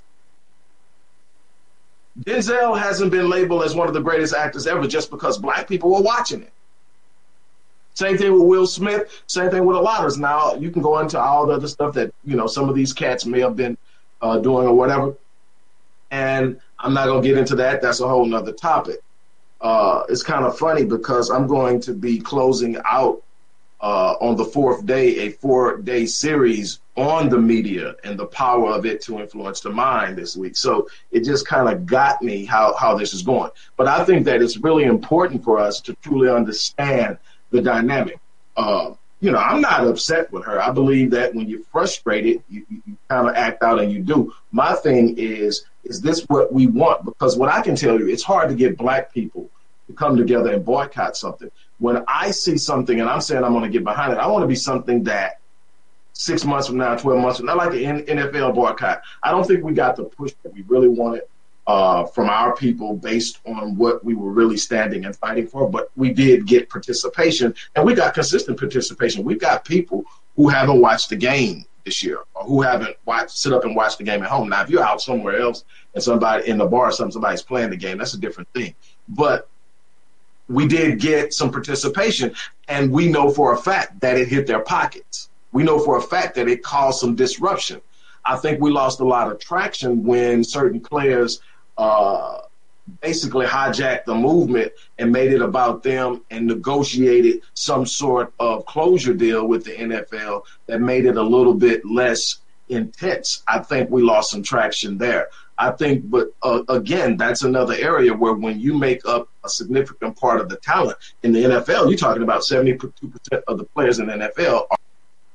Denzel hasn't been labeled as one of the greatest actors ever just because black people were watching it. Same thing with Will Smith. Same thing with a lot of us. Now, you can go into all the other stuff that, you know, some of these cats may have been uh, doing or whatever. And I'm not going to get into that. That's a whole nother topic. Uh, it's kind of funny because I'm going to be closing out uh, on the fourth day, a four-day series on the media and the power of it to influence the mind this week. So it just kind of got me how, how this is going. But I think that it's really important for us to truly understand the dynamic. Uh, you know, I'm not upset with her. I believe that when you're frustrated, you, you, you kind of act out and you do. My thing is, is this what we want? Because what I can tell you, it's hard to get black people to come together and boycott something. When I see something and I'm saying I'm going to get behind it, I want to be something that six months from now, twelve months from now, like an N F L boycott. I don't think we got the push that we really wanted uh, from our people based on what we were really standing and fighting for. But we did get participation, and we got consistent participation. We've got people who haven't watched the game this year or who haven't watched, sit up and watch the game at home. Now, if you're out somewhere else and somebody in the bar or something, somebody's playing the game, that's a different thing. But we did get some participation, and we know for a fact that it hit their pockets. We know for a fact that it caused some disruption. I think we lost a lot of traction when certain players uh, basically hijacked the movement and made it about them and negotiated some sort of closure deal with the N F L that made it a little bit less intense. I think we lost some traction there. I think, but uh, again, that's another area where when you make up a significant part of the talent in the N F L, you're talking about seventy-two percent of the players in the N F L are.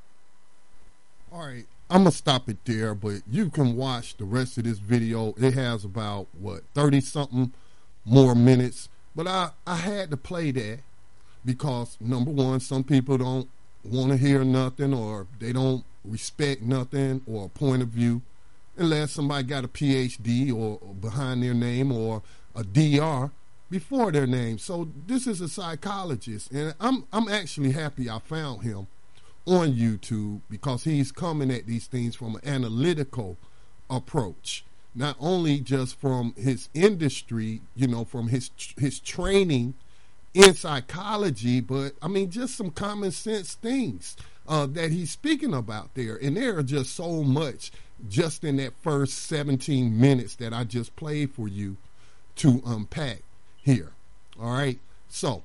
All right, I'm going to stop it there, but you can watch the rest of this video. It has about, what, thirty-something more minutes. But I, I had to play that because, number one, some people don't want to hear nothing, or they don't respect nothing or a point of view unless somebody got a P H D or, or behind their name or a D R before their name. So this is a psychologist, and I'm I'm actually happy I found him on YouTube because he's coming at these things from an analytical approach, not only just from his industry, you know, from his his training in psychology, but I mean just some common sense things uh, that he's speaking about there. And there are just so much just in that first seventeen minutes that I just played for you to unpack here. All right. So,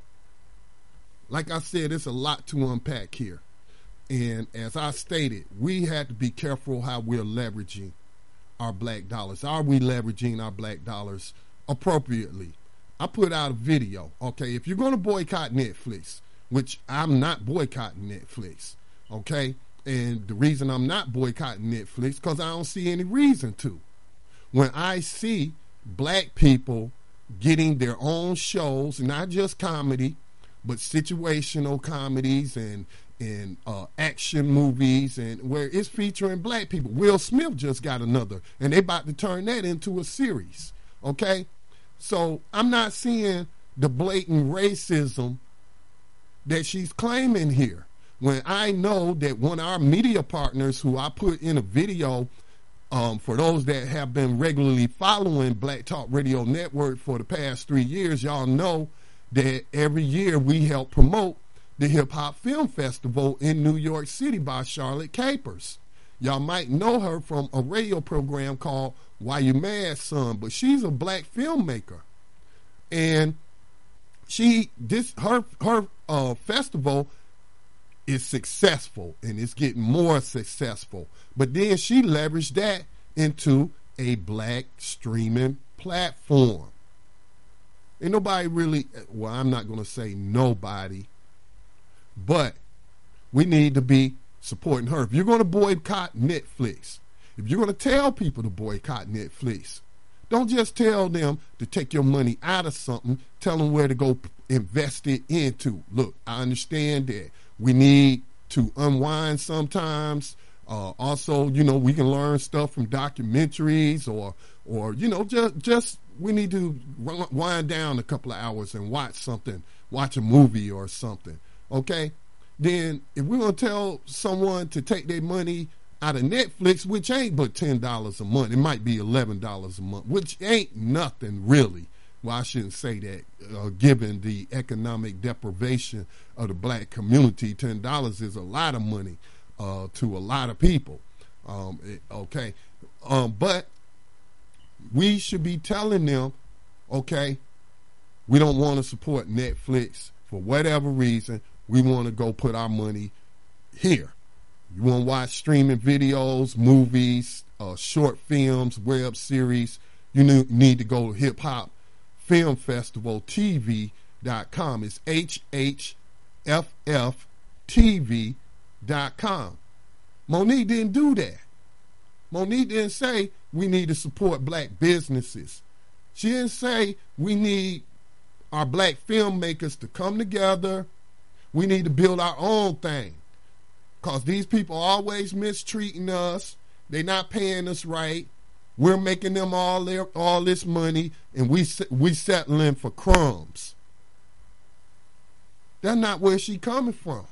like I said, it's a lot to unpack here. And as I stated, we had to be careful how we're leveraging our black dollars. Are we leveraging our black dollars appropriately? I put out a video. Okay, if you're going to boycott Netflix, which I'm not boycotting Netflix, okay? And the reason I'm not boycotting Netflix, because I don't see any reason to. When I see black people getting their own shows, not just comedy, but situational comedies and and uh, action movies, and where it's featuring black people. Will Smith just got another, and they about to turn that into a series, okay? So I'm not seeing the blatant racism that she's claiming here. When I know that one of our media partners, who I put in a video, um, for those that have been regularly following Black Talk Radio Network for the past three years, y'all know that every year we help promote the Hip Hop Film Festival in New York City by Charlotte Capers. Y'all might know her from a radio program called Why You Mad, Son? But she's a black filmmaker. And she, this, her, her uh, festival is successful, and it's getting more successful. But then she leveraged that into a black streaming platform. Ain't nobody really, well, I'm not going to say nobody, but we need to be supporting her. If you're going to boycott Netflix, if you're going to tell people to boycott Netflix, don't just tell them to take your money out of something. Tell them where to go invest it into. Look, I understand that we need to unwind sometimes. Uh, also, you know, we can learn stuff from documentaries or, or you know, just just we need to wind down a couple of hours and watch something, watch a movie or something, okay? Then if we're going to tell someone to take their money out of Netflix, which ain't but ten dollars a month, it might be eleven dollars a month, which ain't nothing really. Well, I shouldn't say that, uh, given the economic deprivation of the black community, ten dollars is a lot of money uh, to a lot of people, um, it, okay? Um, but we should be telling them, okay, we don't want to support Netflix for whatever reason. We want to go put our money here. You want to watch streaming videos, movies, uh, short films, web series, you need to go to Hip Hop Film Festival T V dot com. It's H H F F T V dot com. Monique didn't do that. Monique didn't say we need to support black businesses. She didn't say we need our black filmmakers to come together. We need to build our own thing. Because these people are always mistreating us. They're not paying us right. We're making them all their, all this money, and we we settling for crumbs. That's not where she coming from.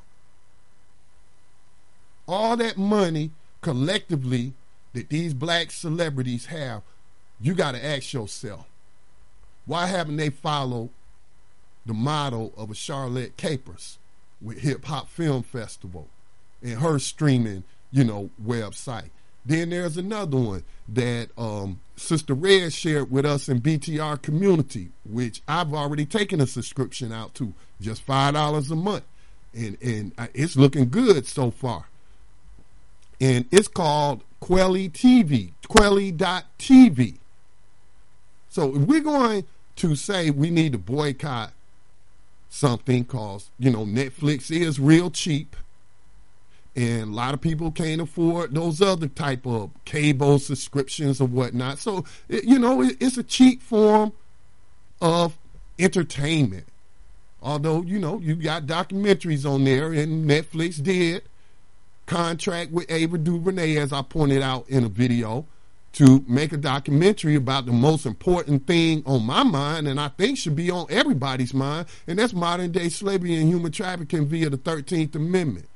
All that money collectively that these black celebrities have, you got to ask yourself, why haven't they followed the model of a Charlotte Capers with Hip Hop Film Festival and her streaming, you know, website? Then there's another one that um, Sister Red shared with us in B T R Community, which I've already taken a subscription out to, just five dollars a month. And, and it's looking good so far. And it's called Quelly T V, Quelly dot T V. So if we're going to say we need to boycott something because, you know, Netflix is real cheap and a lot of people can't afford those other type of cable subscriptions or whatnot. So, it, you know, it, it's a cheap form of entertainment. Although, you know, you got documentaries on there, and Netflix did contract with Ava DuVernay, as I pointed out in a video, to make a documentary about the most important thing on my mind, and I think should be on everybody's mind, and that's modern day slavery and human trafficking via the thirteenth Amendment.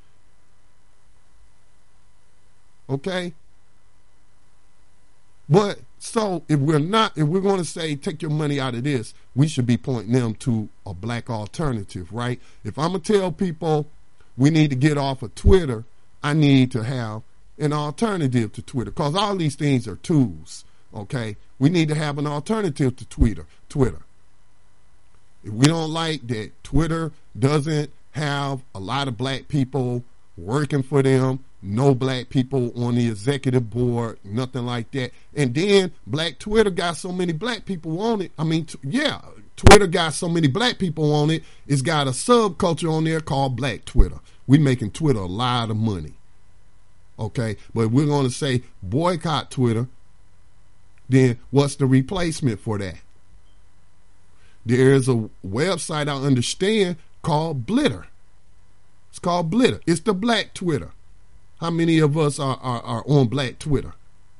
Okay? But so if we're not, if we're going to say take your money out of this, we should be pointing them to a black alternative, right? If I'm going to tell people we need to get off of Twitter, I need to have an alternative to Twitter, because all these things are tools, okay? We need to have an alternative to Twitter. Twitter. If we don't like that Twitter doesn't have a lot of black people working for them, no black people on the executive board, nothing like that, and then black Twitter got so many black people on it, I mean, t- yeah, Twitter got so many black people on it, it's got a subculture on there called Black Twitter. We making Twitter a lot of money. Okay, but we're going to say boycott Twitter, then what's the replacement for that? There's a website I understand called Blitter. It's called Blitter. It's the black Twitter. How many of us are, are, are on black Twitter?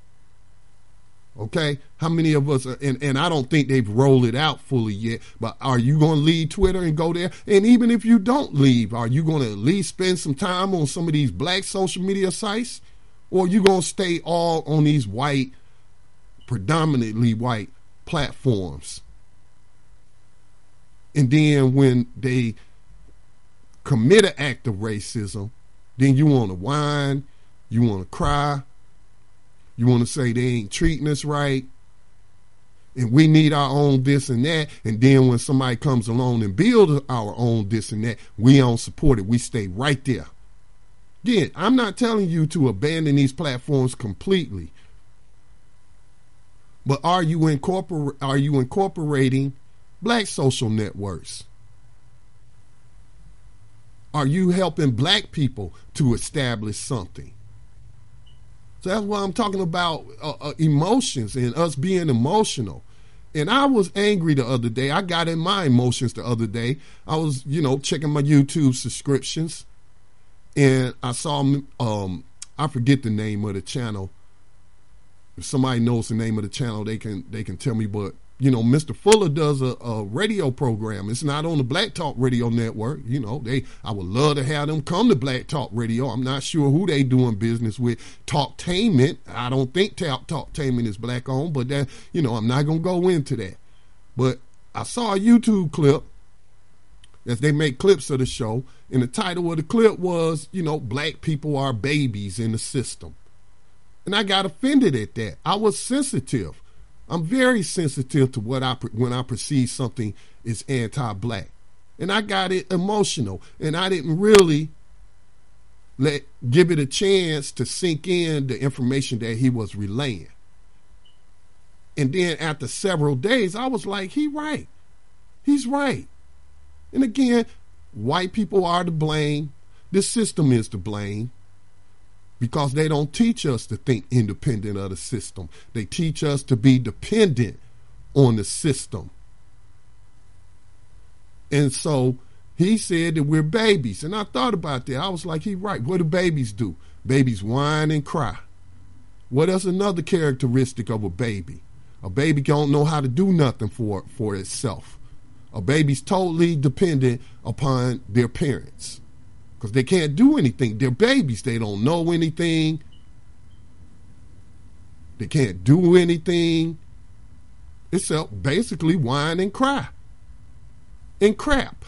Okay, how many of us are, and, and I don't think they've rolled it out fully yet, but are you going to leave Twitter and go there? And even if you don't leave, are you going to at least spend some time on some of these black social media sites? Or are you going to stay all on these white, predominantly white platforms? And then when they commit an act of racism, then you want to whine, you want to cry, you want to say they ain't treating us right, and we need our own this and that, and then when somebody comes along and builds our own this and that, we don't support it. We stay right there. Again, I'm not telling you to abandon these platforms completely, but are you incorpor- are you incorporating black social networks? Are you helping black people to establish something? So that's why I'm talking about uh, uh, emotions and us being emotional. And I was angry the other day. I got in my emotions the other day. I was, you know, checking my YouTube subscriptions, and I saw um, I forget the name of the channel. If somebody knows the name of the channel, they can they can tell me. But you know, Mister Fuller does a, a radio program. It's not on the Black Talk Radio Network. You know, they I would love to have them come to Black Talk Radio. I'm not sure who they doing business with. Talktainment. I don't think Talk Talktainment is black owned, but that, you know, I'm not gonna go into that. But I saw a YouTube clip as they make clips of the show, and the title of the clip was, you know, black people are babies in the system. And I got offended at that. I was sensitive. I'm very sensitive to what I when I perceive something is anti-black, and I got it emotional, and I didn't really let give it a chance to sink in the information that he was relaying. And then after several days, I was like, he right, he's right. And again, white people are to blame. This system is to blame. Because they don't teach us to think independent of the system. They teach us to be dependent on the system. And so he said that we're babies. And I thought about that. I was like, he right. What do babies do? Babies whine and cry. What is another characteristic of a baby? A baby don't know how to do nothing for, for itself. A baby's totally dependent upon their parents. Because they can't do anything. They're babies. They don't know anything. They can't do anything except basically whine and cry and crap.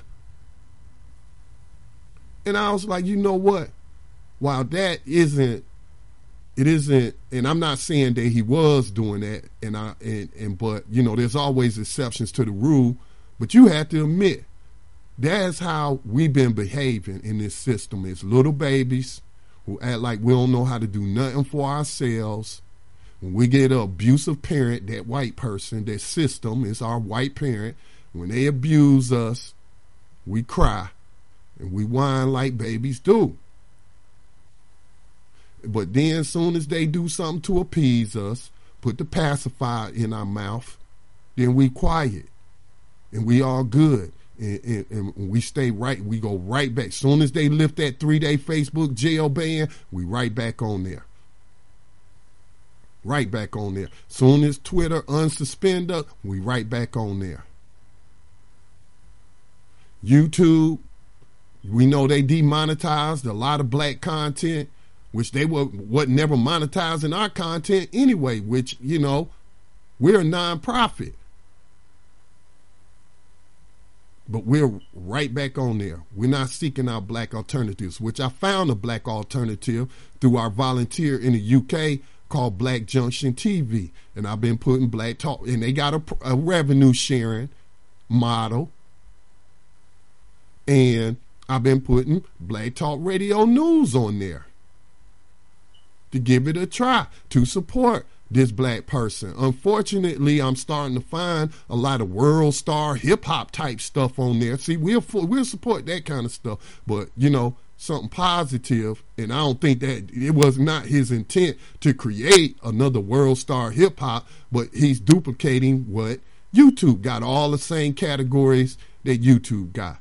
And I was like, you know what? While that isn't, it isn't, and I'm not saying that he was doing that, and I, and, and but you know, there's always exceptions to the rule. But you have to admit, that's how we've been behaving in this system, is little babies who act like we don't know how to do nothing for ourselves. When we get an abusive parent, that white person, that system is our white parent. When they abuse us, we cry and we whine like babies do. But then as soon as they do something to appease us, put the pacifier in our mouth, then we quiet and we all good. And, and, and we stay right, we go right back. As soon as they lift that three-day Facebook jail ban, we right back on there. Right back on there. As soon as Twitter unsuspend us, we right back on there. YouTube, we know they demonetized a lot of black content, which they were what never monetizing our content anyway, which, you know, we're a nonprofit. But we're right back on there. We're not seeking out black alternatives, which I found a black alternative through our volunteer in the U K called Black Junction T V. And I've been putting Black Talk, and they got a, a revenue sharing model. And I've been putting Black Talk Radio News on there to give it a try, to support this black person. Unfortunately, I'm starting to find a lot of world star hip hop type stuff on there. See, we'll we'll support that kind of stuff, but you know, something positive. And I don't think that it was not his intent to create another world star hip hop, but he's duplicating what YouTube got, all the same categories that YouTube got.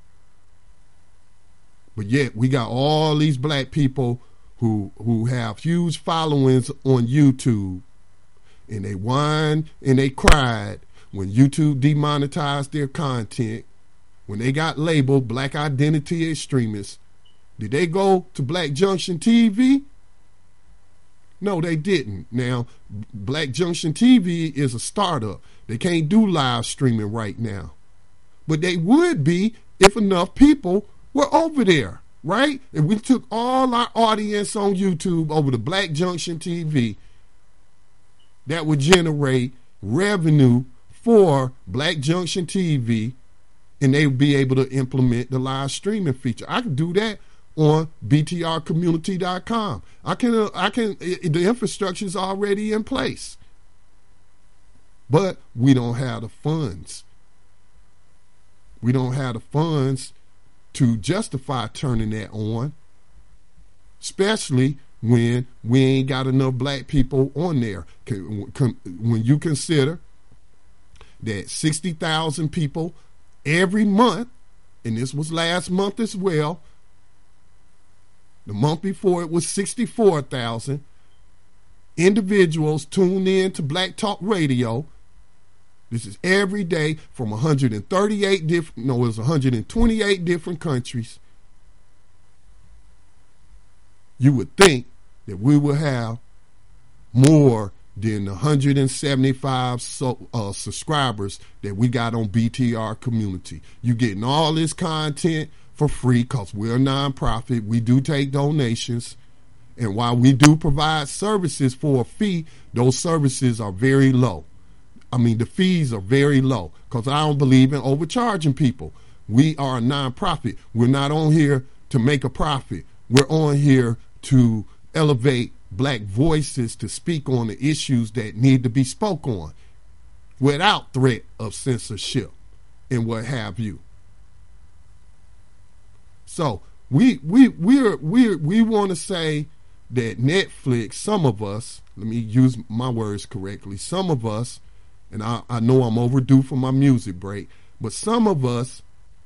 But yet we got all these black people who who have huge followings on YouTube, and they whined and they cried when YouTube demonetized their content, when they got labeled black identity extremists. Did they go to Black Junction T V? No, they didn't. Now, Black Junction T V is a startup. They can't do live streaming right now. But they would be if enough people were over there. Right? If we took all our audience on YouTube over to Black Junction T V, that would generate revenue for Black Junction T V, and they would be able to implement the live streaming feature. I can do that on B T R community dot com. I can, uh, I can, it, the infrastructure is already in place, but we don't have the funds. We don't have the funds to justify turning that on, especially when we ain't got enough black people on there. When you consider that sixty thousand people every month, and this was last month as well, The month before it was sixty-four thousand individuals tuned in to Black Talk Radio. This is every day from one hundred thirty-eight different, no, it was one hundred twenty-eight different countries. You would think that we would have more than one hundred seventy-five so, uh, subscribers that we got on B T R Community. You getting all this content for free because we're a nonprofit. We do take donations. And while we do provide services for a fee, those services are very low. I mean, the fees are very low because I don't believe in overcharging people. We are a nonprofit. We're not on here to make a profit. We're on here to elevate black voices to speak on the issues that need to be spoke on without threat of censorship and what have you. So we we we're we we want to say that Netflix, some of us, let me use my words correctly, some of us, and I, I know I'm overdue for my music break, but some of us,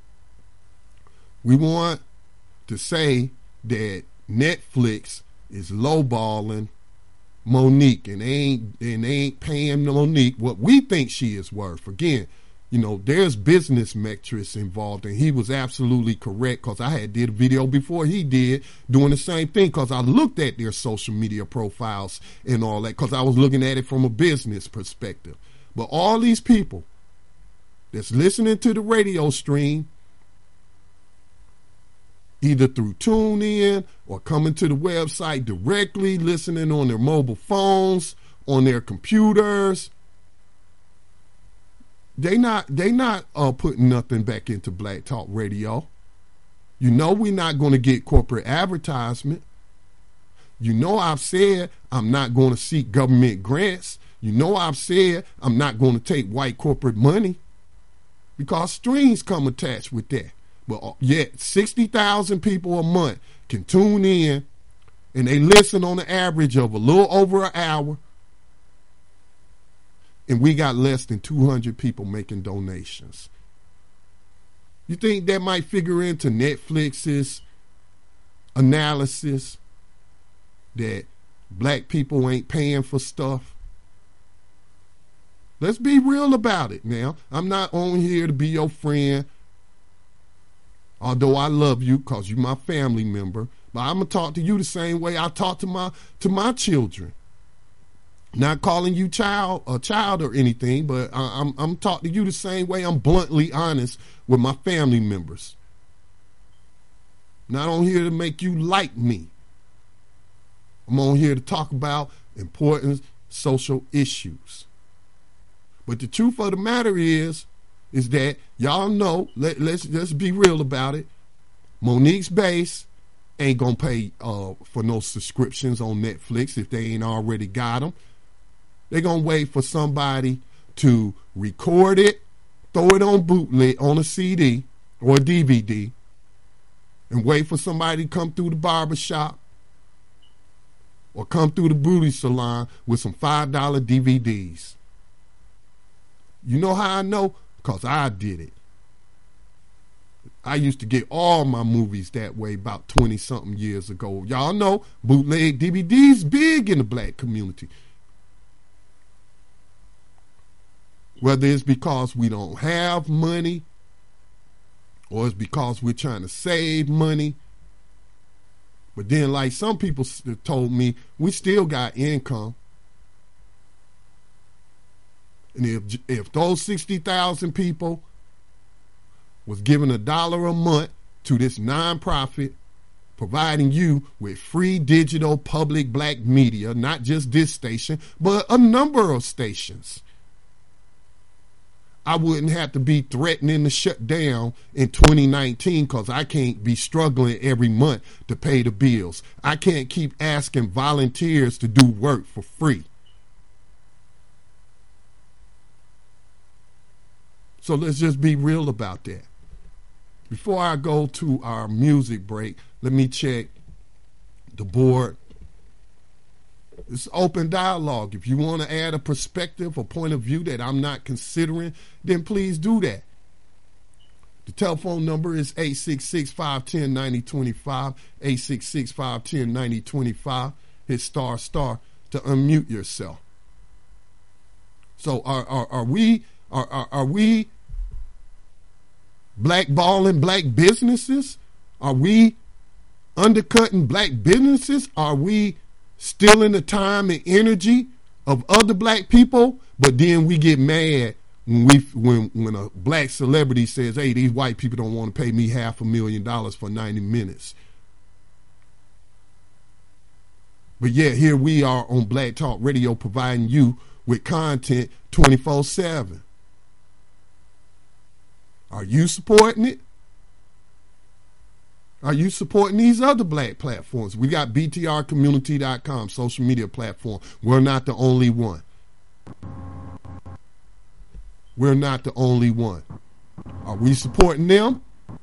we want to say that Netflix is lowballing Monique and they ain't and they ain't paying Monique what we think she is worth. Again, you know, there's business metrics involved, and he was absolutely correct because I had did a video before he did doing the same thing because I looked at their social media profiles and all that because I was looking at it from a business perspective. But all these people that's listening to the radio stream, either through TuneIn or coming to the website directly, listening on their mobile phones, on their computers, They not they not uh, putting nothing back into Black Talk Radio. You know we're not going to get corporate advertisement. You know I've said I'm not going to seek government grants. You know I've said I'm not going to take white corporate money because strings come attached with that. But yet sixty thousand people a month can tune in and they listen on the average of a little over an hour. And we got less than two hundred people making donations. You think that might figure into Netflix's analysis that black people ain't paying for stuff? Let's be real about it now. I'm not on here to be your friend, although I love you because you're my family member. But I'm going to talk to you the same way I talk to my to my children. Not calling you child a child or anything, but I, I'm I'm talking to you the same way. I'm bluntly honest with my family members. Not on here to make you like me. I'm on here to talk about important social issues. But the truth of the matter is, is that y'all know, let, let's let's be real about it. Monique's base ain't gonna pay uh, for no subscriptions on Netflix if they ain't already got them. They're going to wait for somebody to record it, throw it on bootleg, on a C D or a D V D, and wait for somebody to come through the barbershop or come through the beauty salon with some five dollar D V Ds. You know how I know? Because I did it. I used to get all my movies that way about twenty-something years ago. Y'all know bootleg D V Ds big in the black community. Whether it's because we don't have money or it's because we're trying to save money. But then, like some people told me, we still got income. And if if those sixty thousand people was given a dollar a month to this nonprofit, providing you with free digital public black media, not just this station, but a number of stations, I wouldn't have to be threatening to shut down in twenty nineteen because I can't be struggling every month to pay the bills. I can't keep asking volunteers to do work for free. So let's just be real about that. Before I go to our music break, let me check the board. It's open dialogue. If you want to add a perspective or point of view that I'm not considering, then please do that. The telephone number is eight six six, five one zero, nine zero two five, eight six six, five one zero, nine zero two five. Hit star star to unmute yourself. So are are, are we are, are are we blackballing black businesses? Are we undercutting black businesses? Are we stealing the time and energy of other black people? But then we get mad when we when when a black celebrity says, "Hey, these white people don't want to pay me half a million dollars for ninety minutes." But yet here we are on Black Talk Radio providing you with content twenty-four seven. Are you supporting it? Are you supporting these other black platforms? We got B T R community dot com, social media platform. We're not the only one. We're not the only one. Are we supporting them?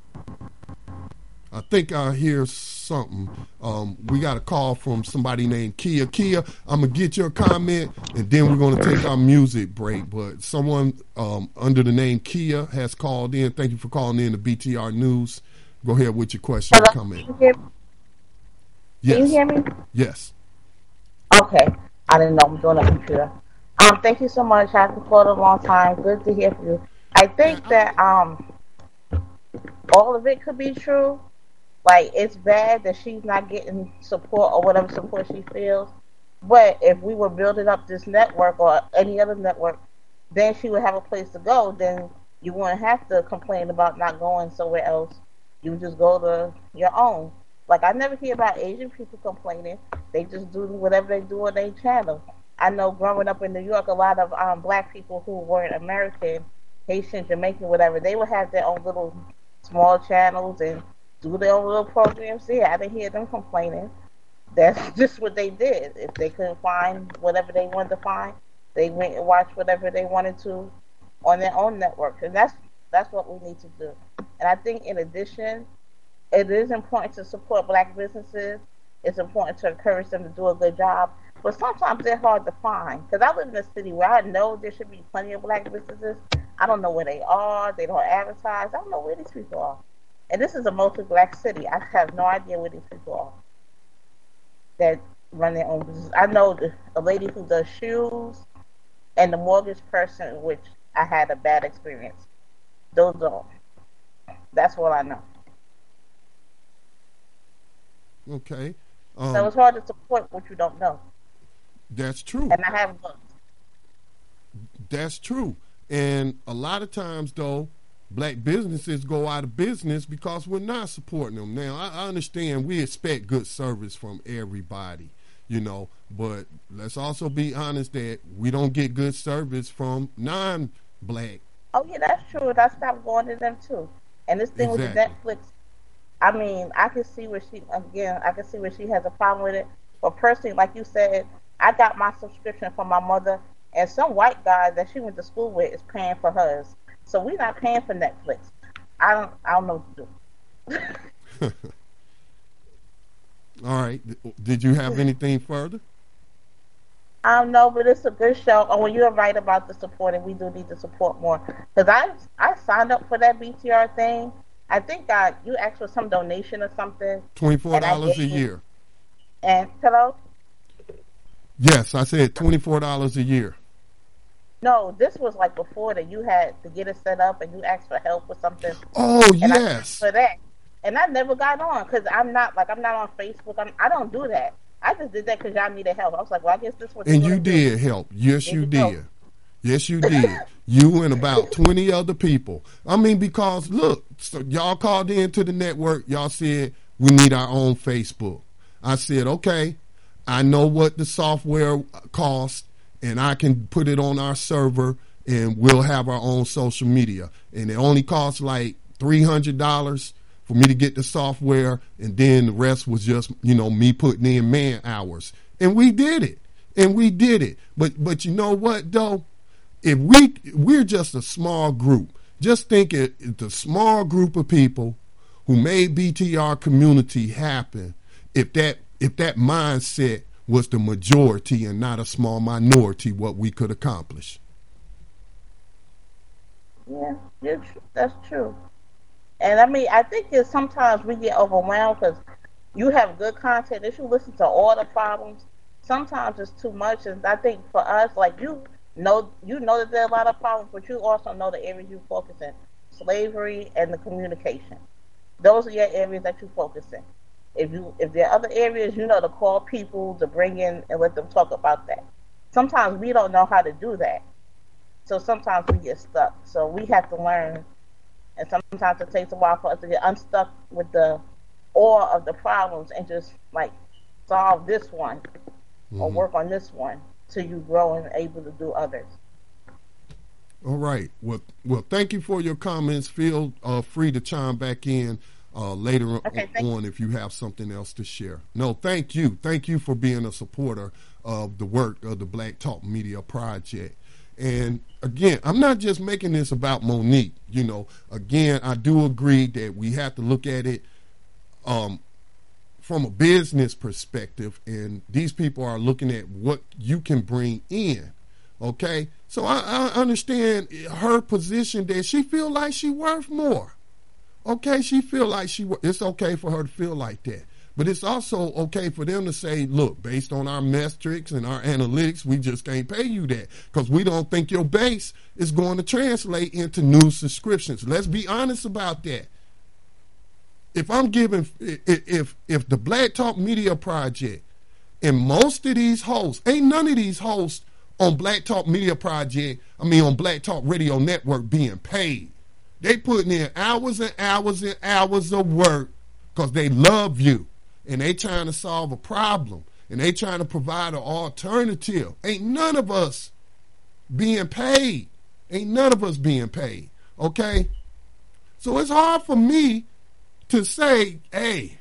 I think I hear something. Um, we got a call from somebody named Kia. Kia, I'm going to get your comment, and then we're going to take our music break. But someone um, under the name Kia has called in. Thank you for calling in to B T R News. Go ahead with your question or comment. Can you hear me? Yes. Can you hear me? Yes. Okay. I didn't know I'm doing a computer. Um, thank you so much. I've been called a long time. Good to hear from you. I think that um, all of it could be true. Like, it's bad that she's not getting support or whatever support she feels. But if we were building up this network or any other network, then she would have a place to go. Then you wouldn't have to complain about not going somewhere else. You would just go to your own. Like, I never hear about Asian people complaining. They just do whatever they do on their channel. I know growing up in New York, a lot of um, black people who weren't American, Haitian, Jamaican, whatever, they would have their own little small channels and do their own little programs there. I didn't hear them complaining. That's just what they did. If they couldn't find whatever they wanted to find, they went and watched whatever they wanted to on their own network. And that's that's what we need to do. And I think in addition, it is important to support black businesses. It's important to encourage them to do a good job. But sometimes they're hard to find. Because I live in a city where I know there should be plenty of black businesses. I don't know where they are. They don't advertise. I don't know where these people are. And this is a mostly black city. I have no idea where these people are that run their own business. I know the, a lady who does shoes and the mortgage person, which I had a bad experience. Those are, that's what I know. Okay. Um, so it's hard to support what you don't know. That's true. And I have looked. That's true. And a lot of times, though, black businesses go out of business because we're not supporting them. Now, I, I understand we expect good service from everybody, you know, but let's also be honest that we don't get good service from non-black. Oh, yeah, that's true. I stopped going to them, too. And this thing exactly. with Netflix, I mean, I can see where she, again, I can see where she has a problem with it. But personally, like you said, I got my subscription from my mother, and some white guy that she went to school with is paying for hers. So we're not paying for Netflix. I don't I don't know what to do. All right. Did you have anything further? I don't know, but it's a good show. Oh, when you're right about the support, and we do need to support more. Because I I signed up for that B T R thing. I think I, you asked for some donation or something. twenty-four dollars a year. And, hello? Yes, I said twenty-four dollars a year. No, this was like before that you had to get it set up and you asked for help or something. Oh, and yes. I for that. And I never got on because I'm not, like, I'm not on Facebook. I'm, I don't do that. I just did that because y'all needed help. I was like, well, I guess this was. And you did do. help. Yes, you did. Help. Yes, you did. You and about twenty other people. I mean, because, look, so y'all called into the network. Y'all said, we need our own Facebook. I said, okay, I know what the software costs, and I can put it on our server, and we'll have our own social media. And it only costs like three hundred dollars for me to get the software, and then the rest was just, you know, me putting in man hours. And we did it. And we did it. But but you know what, though? If we, we're just a small group. Just think it, it's a small group of people who made B T R community happen. If that if that mindset was the majority and not a small minority, what we could accomplish. Yeah, that's true. And I mean, I think it's sometimes we get overwhelmed because you have good content. If you listen to all the problems, sometimes it's too much. And I think for us, like you know, you know that there are a lot of problems, but you also know the areas you focus in: slavery and the communication. Those are your areas that you focus in. If you if there are other areas, you know, to call people to bring in and let them talk about that. Sometimes we don't know how to do that, so sometimes we get stuck. So we have to learn, and sometimes it takes a while for us to get unstuck with the awe of the problems and just like solve this one mm-hmm. or work on this one till you grow and able to do others. All right. Well, well, thank you for your comments. Feel uh, free to chime back in uh, later okay, on if you have something else to share. No, thank you. Thank you for being a supporter of the work of the Black Talk Media Project. And again, I'm not just making this about Monique. You know, again, I do agree that we have to look at it um, from a business perspective, and these people are looking at what you can bring in. Okay, so I, I understand her position that she feel like she worth more. Okay, she feel like she it's okay for her to feel like that. But it's also okay for them to say, look, based on our metrics and our analytics, we just can't pay you that because we don't think your base is going to translate into new subscriptions. Let's be honest about that. If I'm giving, if if the Black Talk Media Project and most of these hosts, ain't none of these hosts on Black Talk Media Project, I mean on Black Talk Radio Network being paid. They putting in hours and hours and hours of work because they love you. And they trying to solve a problem, and they trying to provide an alternative. Ain't none of us being paid. Ain't none of us being paid, okay? So it's hard for me to say, hey,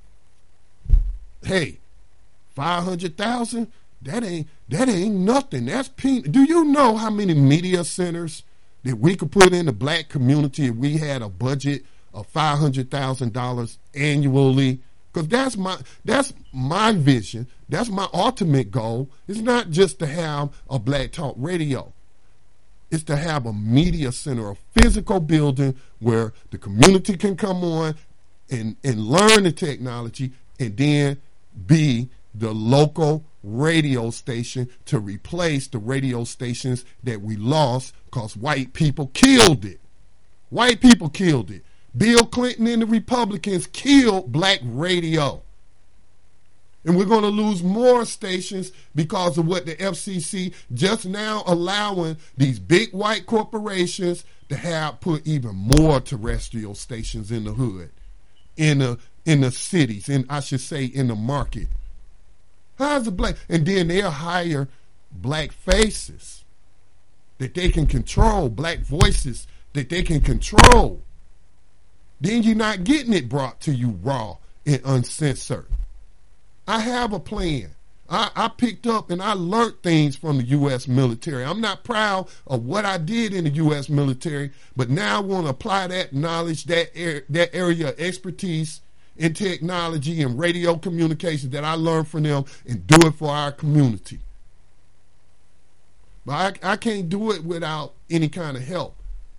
hey, five hundred thousand dollars, that ain't, that ain't nothing. That's peanut. Do you know how many media centers that we could put in the black community if we had a budget of five hundred thousand dollars annually? Because that's my that's my vision. That's my ultimate goal. It's not just to have a Black Talk Radio. It's to have a media center, a physical building where the community can come on and, and learn the technology and then be the local radio station to replace the radio stations that we lost because white people killed it. White people killed it. Bill Clinton and the Republicans killed black radio. And we're going to lose more stations because of what the F C C just now allowing these big white corporations to have put even more terrestrial stations in the hood, in the in the cities, and I should say in the market. How's the black? And then they'll hire black faces that they can control, black voices that they can control. Then you're not getting it brought to you raw and uncensored. I have a plan. I, I picked up and I learned things from the U S military. I'm not proud of what I did in the U S military, but now I want to apply that knowledge, that, er, that area of expertise in technology and radio communications that I learned from them and do it for our community. But I, I can't do it without any kind of help.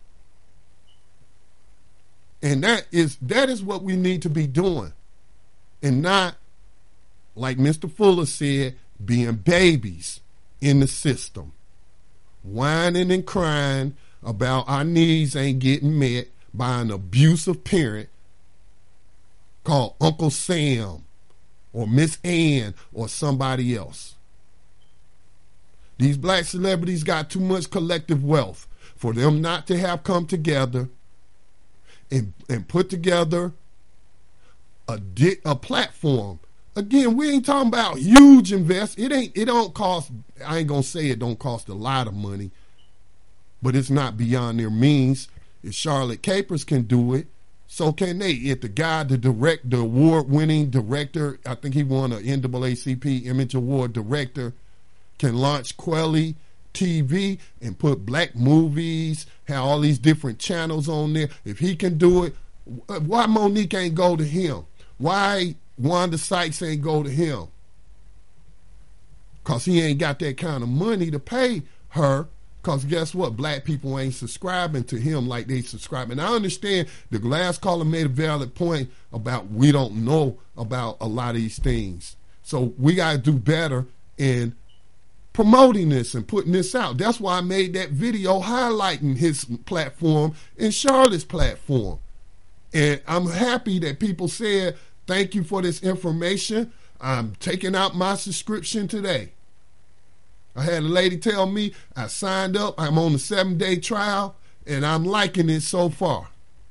And that is that is what we need to be doing, and not, like Mister Fuller said, being babies in the system, whining and crying about our needs ain't getting met by an abusive parent called Uncle Sam or Miss Ann or somebody else. These black celebrities got too much collective wealth for them not to have come together And, and put together a di- a platform. Again, we ain't talking about huge invest. It ain't. It don't cost. I ain't gonna say it don't cost a lot of money, but it's not beyond their means. If Charlotte Capers can do it, so can they. If the guy, the direct, the award-winning director, I think he won an N double A C P Image Award director, can launch Quelly T V and put black movies, have all these different channels on there. If he can do it, why Monique ain't go to him? Why Wanda Sykes ain't go to him? Because he ain't got that kind of money to pay her Because guess what? Black people ain't subscribing to him like they subscribe. And I understand the last caller made a valid point about we don't know about a lot of these things. So we got to do better in promoting this and putting this out. That's why I made that video highlighting his platform and Charlotte's platform. And I'm happy that people said, thank you for this information. I'm taking out my subscription today. I had a lady tell me I signed up, I'm on a seven-day trial, and I'm liking it so far.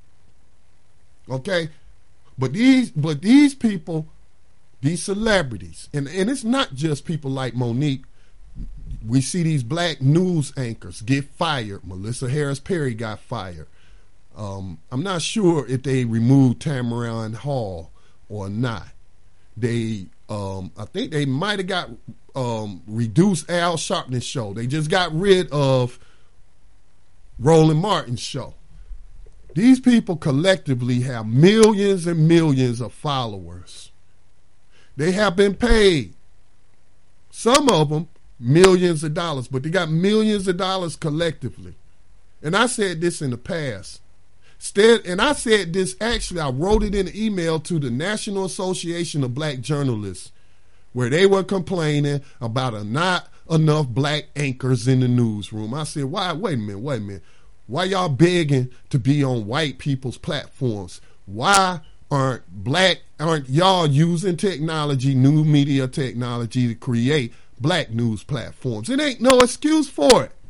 Okay? But these but these people, these celebrities, and, and it's not just people like Monique. We see these black news anchors get fired. Melissa Harris Perry got fired. Um, I'm not sure if they removed Tamaron Hall or not. They, um, I think they might have got um, reduced Al Sharpton's show. They just got rid of Roland Martin's show. These people collectively have millions and millions of followers. They have been paid. Some of them millions of dollars, but they got millions of dollars collectively. And I said this in the past. Instead, and I said this, actually, I wrote it in an email to the National Association of Black Journalists, where they were complaining about a not enough black anchors in the newsroom. I said, why, wait a minute, wait a minute. Why y'all begging to be on white people's platforms? Why aren't black, aren't y'all using technology, new media technology to create black news platforms? It ain't no excuse for it.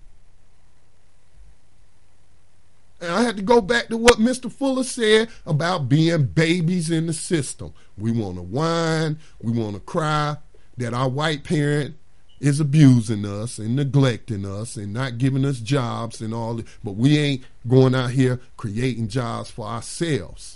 And I had to go back to what Mister Fuller said about being babies in the system. We want to whine, we want to cry that our white parent is abusing us and neglecting us and not giving us jobs and all that, but we ain't going out here creating jobs for ourselves.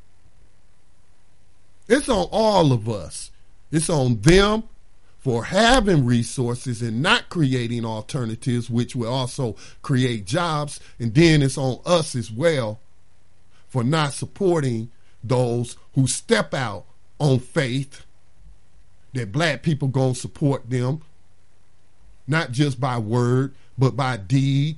It's on all of us. It's on them for having resources and not creating alternatives, which will also create jobs. And then it's on us as well for not supporting those who step out on faith that black people gonna support them, not just by word, but by deed.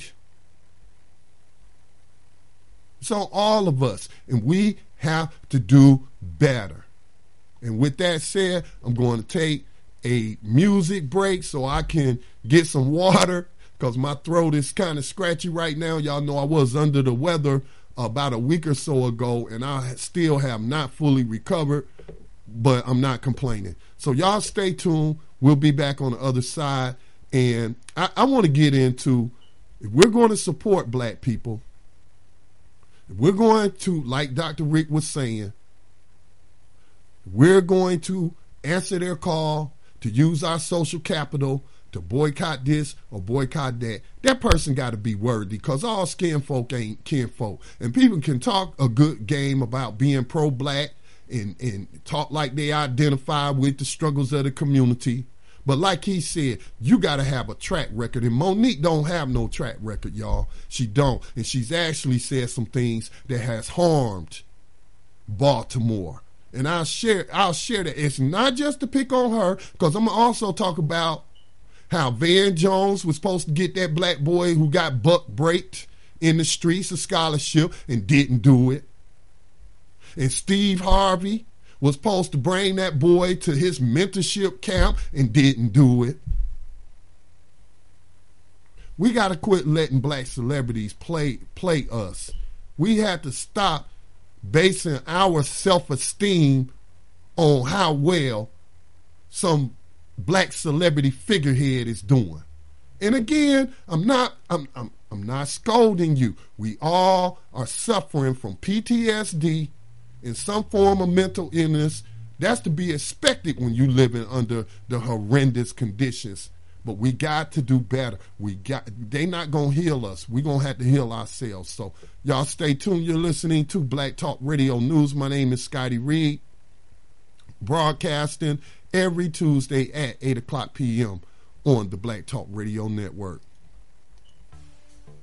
It's on all of us, and we have to do better. And with that said, I'm going to take a music break so I can get some water because my throat is kind of scratchy right now. Y'all know I was under the weather about a week or so ago, and I still have not fully recovered, but I'm not complaining. So y'all stay tuned. We'll be back on the other side. And I, I want to get into, if we're going to support black people, if we're going to, like Doctor Rick was saying, we're going to answer their call to use our social capital to boycott this or boycott that. That person got to be worthy, because all skin folk ain't kinfolk. And people can talk a good game about being pro-black and, and talk like they identify with the struggles of the community. But like he said, you got to have a track record. And Monique don't have no track record, y'all. She don't. And she's actually said some things that has harmed Baltimore. And I'll share I'll share that. It's not just to pick on her, because I'm going to also talk about how Van Jones was supposed to get that black boy who got buck braked in the streets a scholarship and didn't do it. And Steve Harvey was supposed to bring that boy to his mentorship camp and didn't do it. We got to quit letting black celebrities play play us. We have to stop basing our self-esteem on how well some black celebrity figurehead is doing. And again, I'm not I'm I'm I'm not scolding you. We all are suffering from P T S D and some form of mental illness. That's to be expected when you living under the horrendous conditions. But we got to do better. We got they not gonna heal us. We gonna have to heal ourselves. So y'all stay tuned. You're listening to Black Talk Radio News. My name is Scotty Reed, broadcasting every Tuesday at eight o'clock p.m. on the Black Talk Radio Network.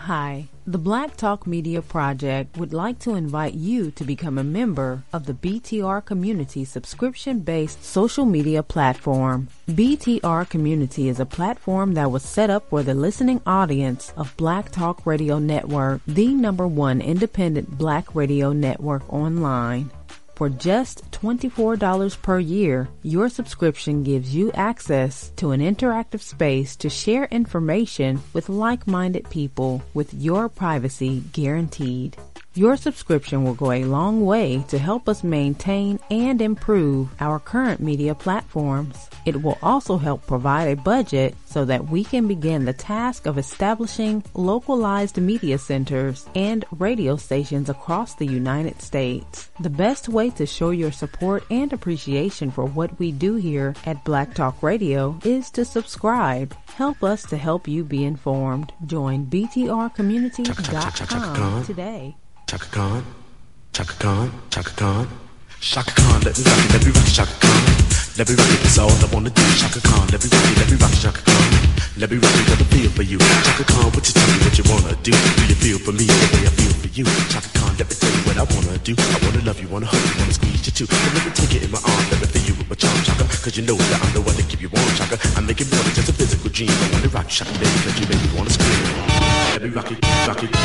Hi, the Black Talk Media Project would like to invite you to become a member of the B T R Community subscription-based social media platform. B T R Community is a platform that was set up for the listening audience of Black Talk Radio Network, the number one independent black radio network online. For just twenty-four dollars per year, your subscription gives you access to an interactive space to share information with like-minded people with your privacy guaranteed. Your subscription will go a long way to help us maintain and improve our current media platforms. It will also help provide a budget so that we can begin the task of establishing localized media centers and radio stations across the United States. The best way to show your support and appreciation for what we do here at Black Talk Radio is to subscribe. Help us to help you be informed. Join B T R community dot com today. Chaka Khan, Chaka Khan, Chaka Khan, Chaka Khan, let me rock it, let me rock it, Chaka Khan, let me rock it, that's all I wanna do, Chaka Khan, let me rock it, let me rock it, Chaka Khan, let me rock it, got the feel for you, Chaka Khan, what you tell me what you wanna do, do you feel for me the way I feel for you, Chaka Khan, let me tell you what I wanna do, I wanna love you, wanna hug you, wanna squeeze you too, and let me take it in my arms, let me feel you with my charm, Chaka, cause you know that I'm the one that keep you warm, Chaka, I make it more than just a physical dream, I wanna rock you, Chaka, baby, cause you make me wanna scream, let me rock it, rock it.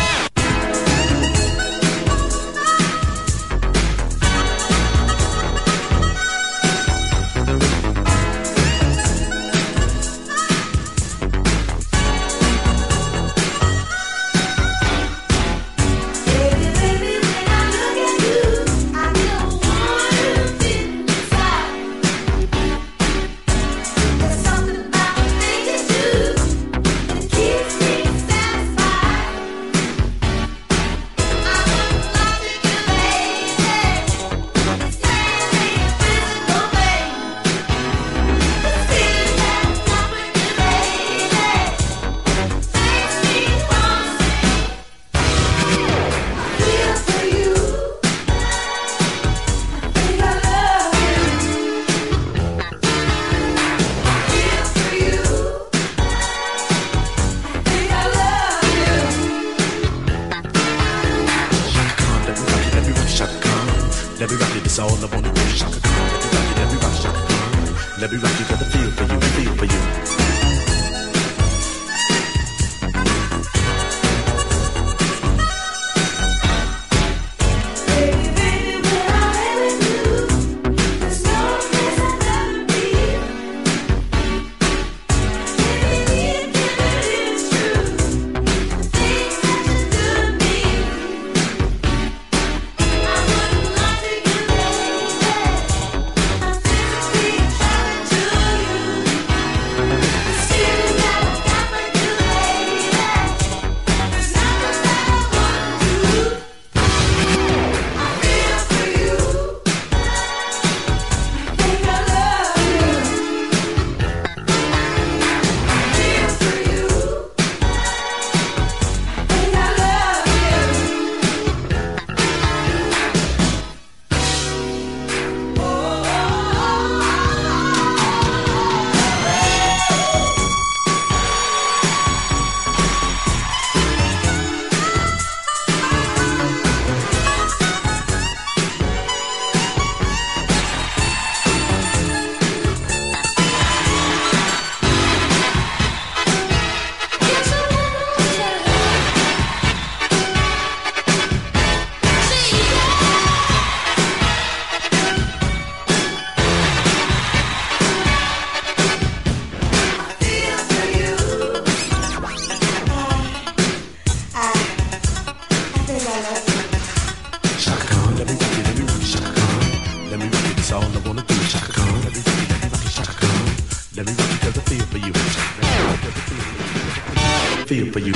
Feel for you.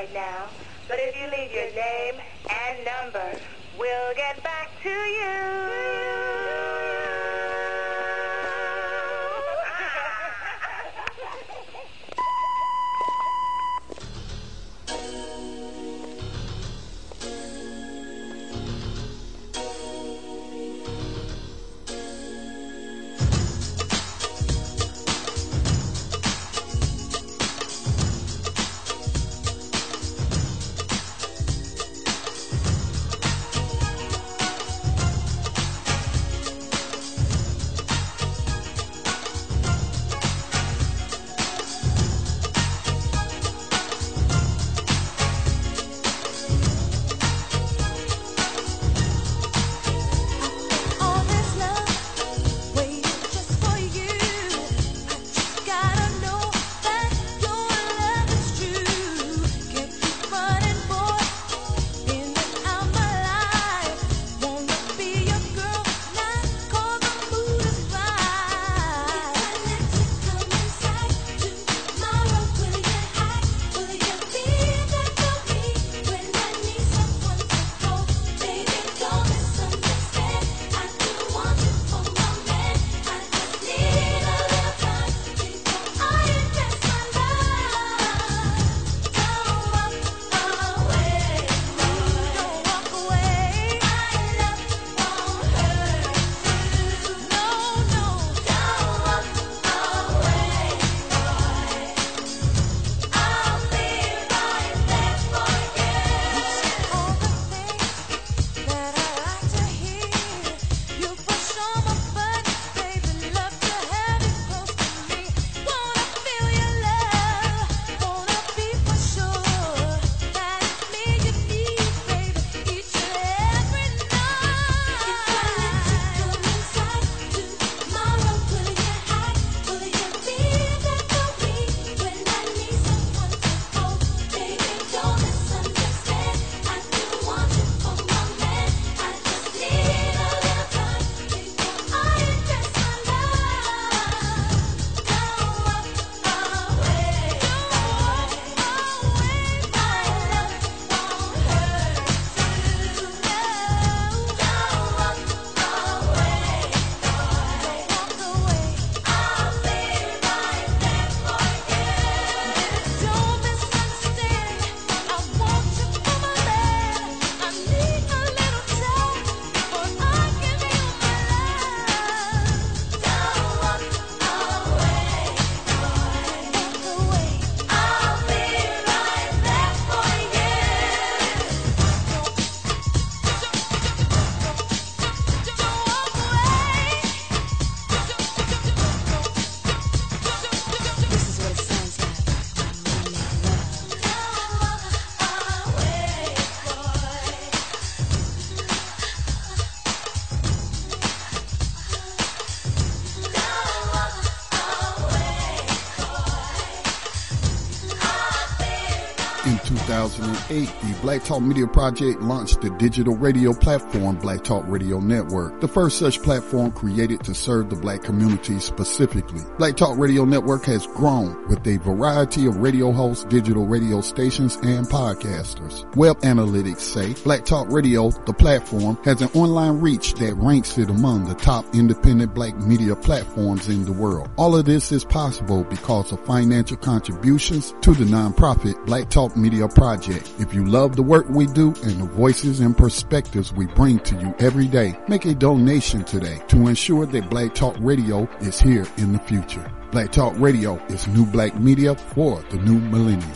right now, but if you leave your name and number, we'll get back to you. In two thousand eight, the Black Talk Media Project launched the digital radio platform Black Talk Radio Network, the first such platform created to serve the black community specifically. Black Talk Radio Network has grown with a variety of radio hosts, digital radio stations, and podcasters. Web analytics say Black Talk Radio, the platform, has an online reach that ranks it among the top independent black media platforms in the world. All of this is possible because of financial contributions to the nonprofit Black Talk Media Project. If you love the work we do and the voices and perspectives we bring to you every day, make a donation today to ensure that Black Talk Radio is here in the future. Black Talk Radio is new black media for the new millennium.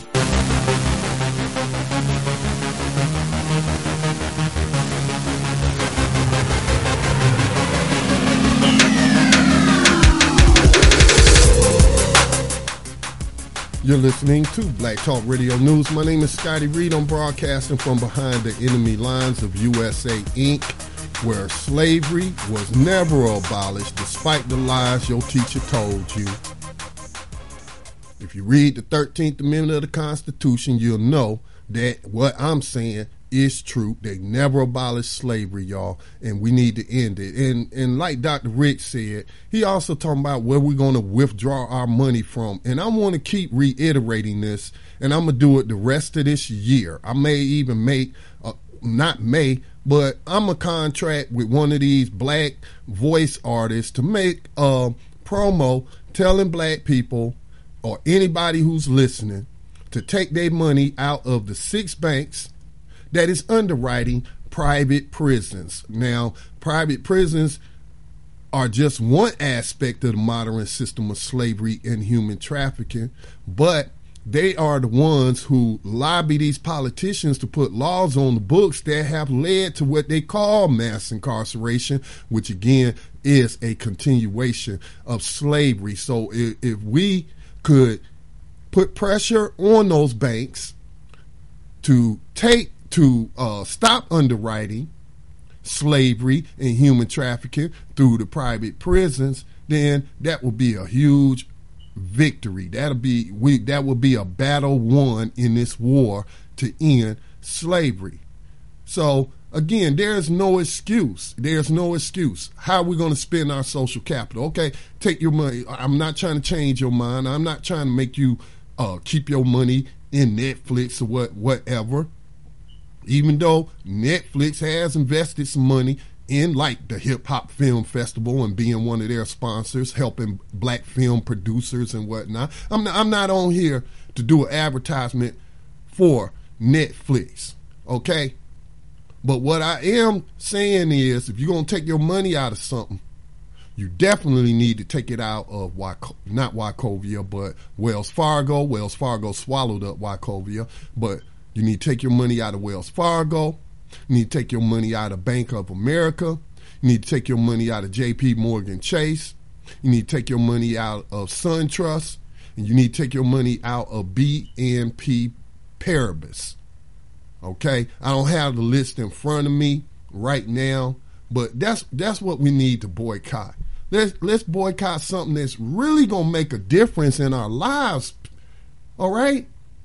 You're listening to Black Talk Radio News. My name is Scotty Reed. I'm broadcasting from behind the enemy lines of U S A Incorporated, where slavery was never abolished despite the lies your teacher told you. If you read the thirteenth Amendment of the Constitution, you'll know that what I'm saying is true. They never abolished slavery, y'all, and we need to end it. And and like Doctor Rick said, he also talking about where we're going to withdraw our money from. And I want to keep reiterating this, and I'm going to do it the rest of this year. I may even make, uh, not may, but I'm a contract with one of these black voice artists to make a promo telling black people or anybody who's listening to take their money out of the six banks that is underwriting private prisons. Now, private prisons are just one aspect of the modern system of slavery and human trafficking, but they are the ones who lobby these politicians to put laws on the books that have led to what they call mass incarceration, which again is a continuation of slavery. So if, if we could put pressure on those banks to take to uh, stop underwriting slavery and human trafficking through the private prisons, then that will be a huge victory. That'll be we that will be a battle won in this war to end slavery. So again, there's no excuse. There's no excuse. How are we going to spend our social capital? Okay, take your money. I'm not trying to change your mind. I'm not trying to make you uh, keep your money in Netflix or what whatever. Even though Netflix has invested some money in like the Hip Hop Film Festival and being one of their sponsors, helping black film producers and whatnot. I'm not, I'm not on here to do an advertisement for Netflix, okay? But what I am saying is, if you're going to take your money out of something, you definitely need to take it out of, Wyco- not Wachovia, but Wells Fargo. Wells Fargo swallowed up Wachovia, but you need to take your money out of Wells Fargo. You need to take your money out of Bank of America. You need to take your money out of J P Morgan Chase. You need to take your money out of SunTrust. And you need to take your money out of B N P Paribas. Okay? I don't have the list in front of me right now, but that's that's what we need to boycott. Let's, let's boycott something that's really going to make a difference in our lives. All right?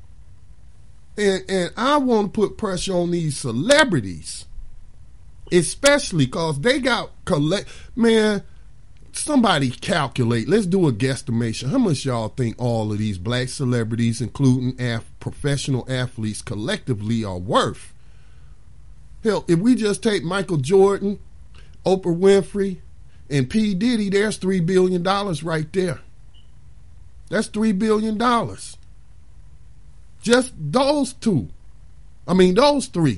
And, and I want to put pressure on these celebrities, especially because they got collect. Man, somebody calculate. Let's do a guesstimation. How much y'all think all of these black celebrities, including af- professional athletes, collectively are worth? Hell, if we just take Michael Jordan, Oprah Winfrey, and P. Diddy, there's three billion dollars right there. That's three billion dollars. Just those two. I mean, those three.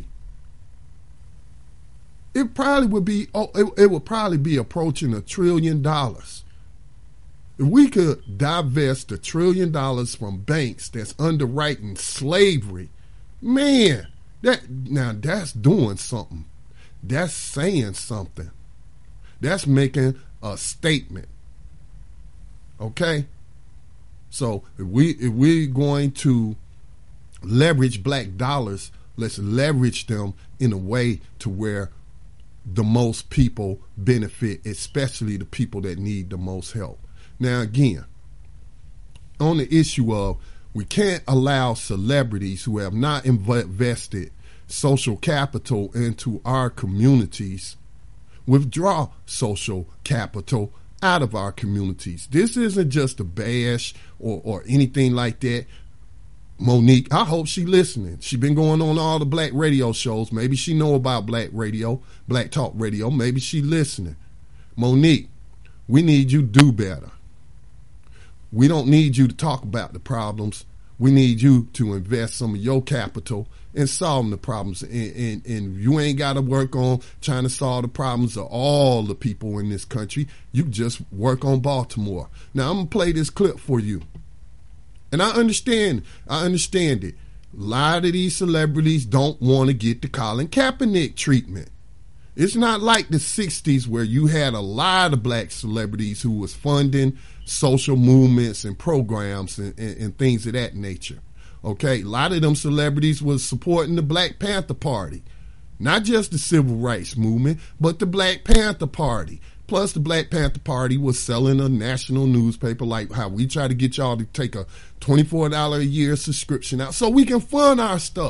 It probably would be, oh, it, it would probably be approaching a trillion dollars. If we could divest a trillion dollars from banks that's underwriting slavery, man, that now that's doing something. That's saying something. That's making a statement. Okay? So if we if we're going to leverage black dollars, let's leverage them in a way to where the most people benefit, especially the people that need the most help. Now again, on the issue of we can't allow celebrities who have not invested social capital into our communities withdraw social capital out of our communities. This isn't just a bash or, or anything like that. Monique, I hope she listening. She been going on all the black radio shows. Maybe she know about black radio, black talk radio. Maybe she listening. Monique, we need you to do better. We don't need you to talk about the problems. We need you to invest some of your capital in solving the problems. And, and, and you ain't got to work on trying to solve the problems of all the people in this country. You just work on Baltimore. Now, I'm going to play this clip for you. And I understand, I understand it. A lot of these celebrities don't want to get the Colin Kaepernick treatment. It's not like the sixties where you had a lot of black celebrities who was funding social movements and programs and, and, and things of that nature. Okay, a lot of them celebrities was supporting the Black Panther Party. Not just the civil rights movement, but the Black Panther Party. Plus, the Black Panther Party was selling a national newspaper, like how we try to get y'all to take a twenty-four dollars a year subscription out so we can fund our stuff.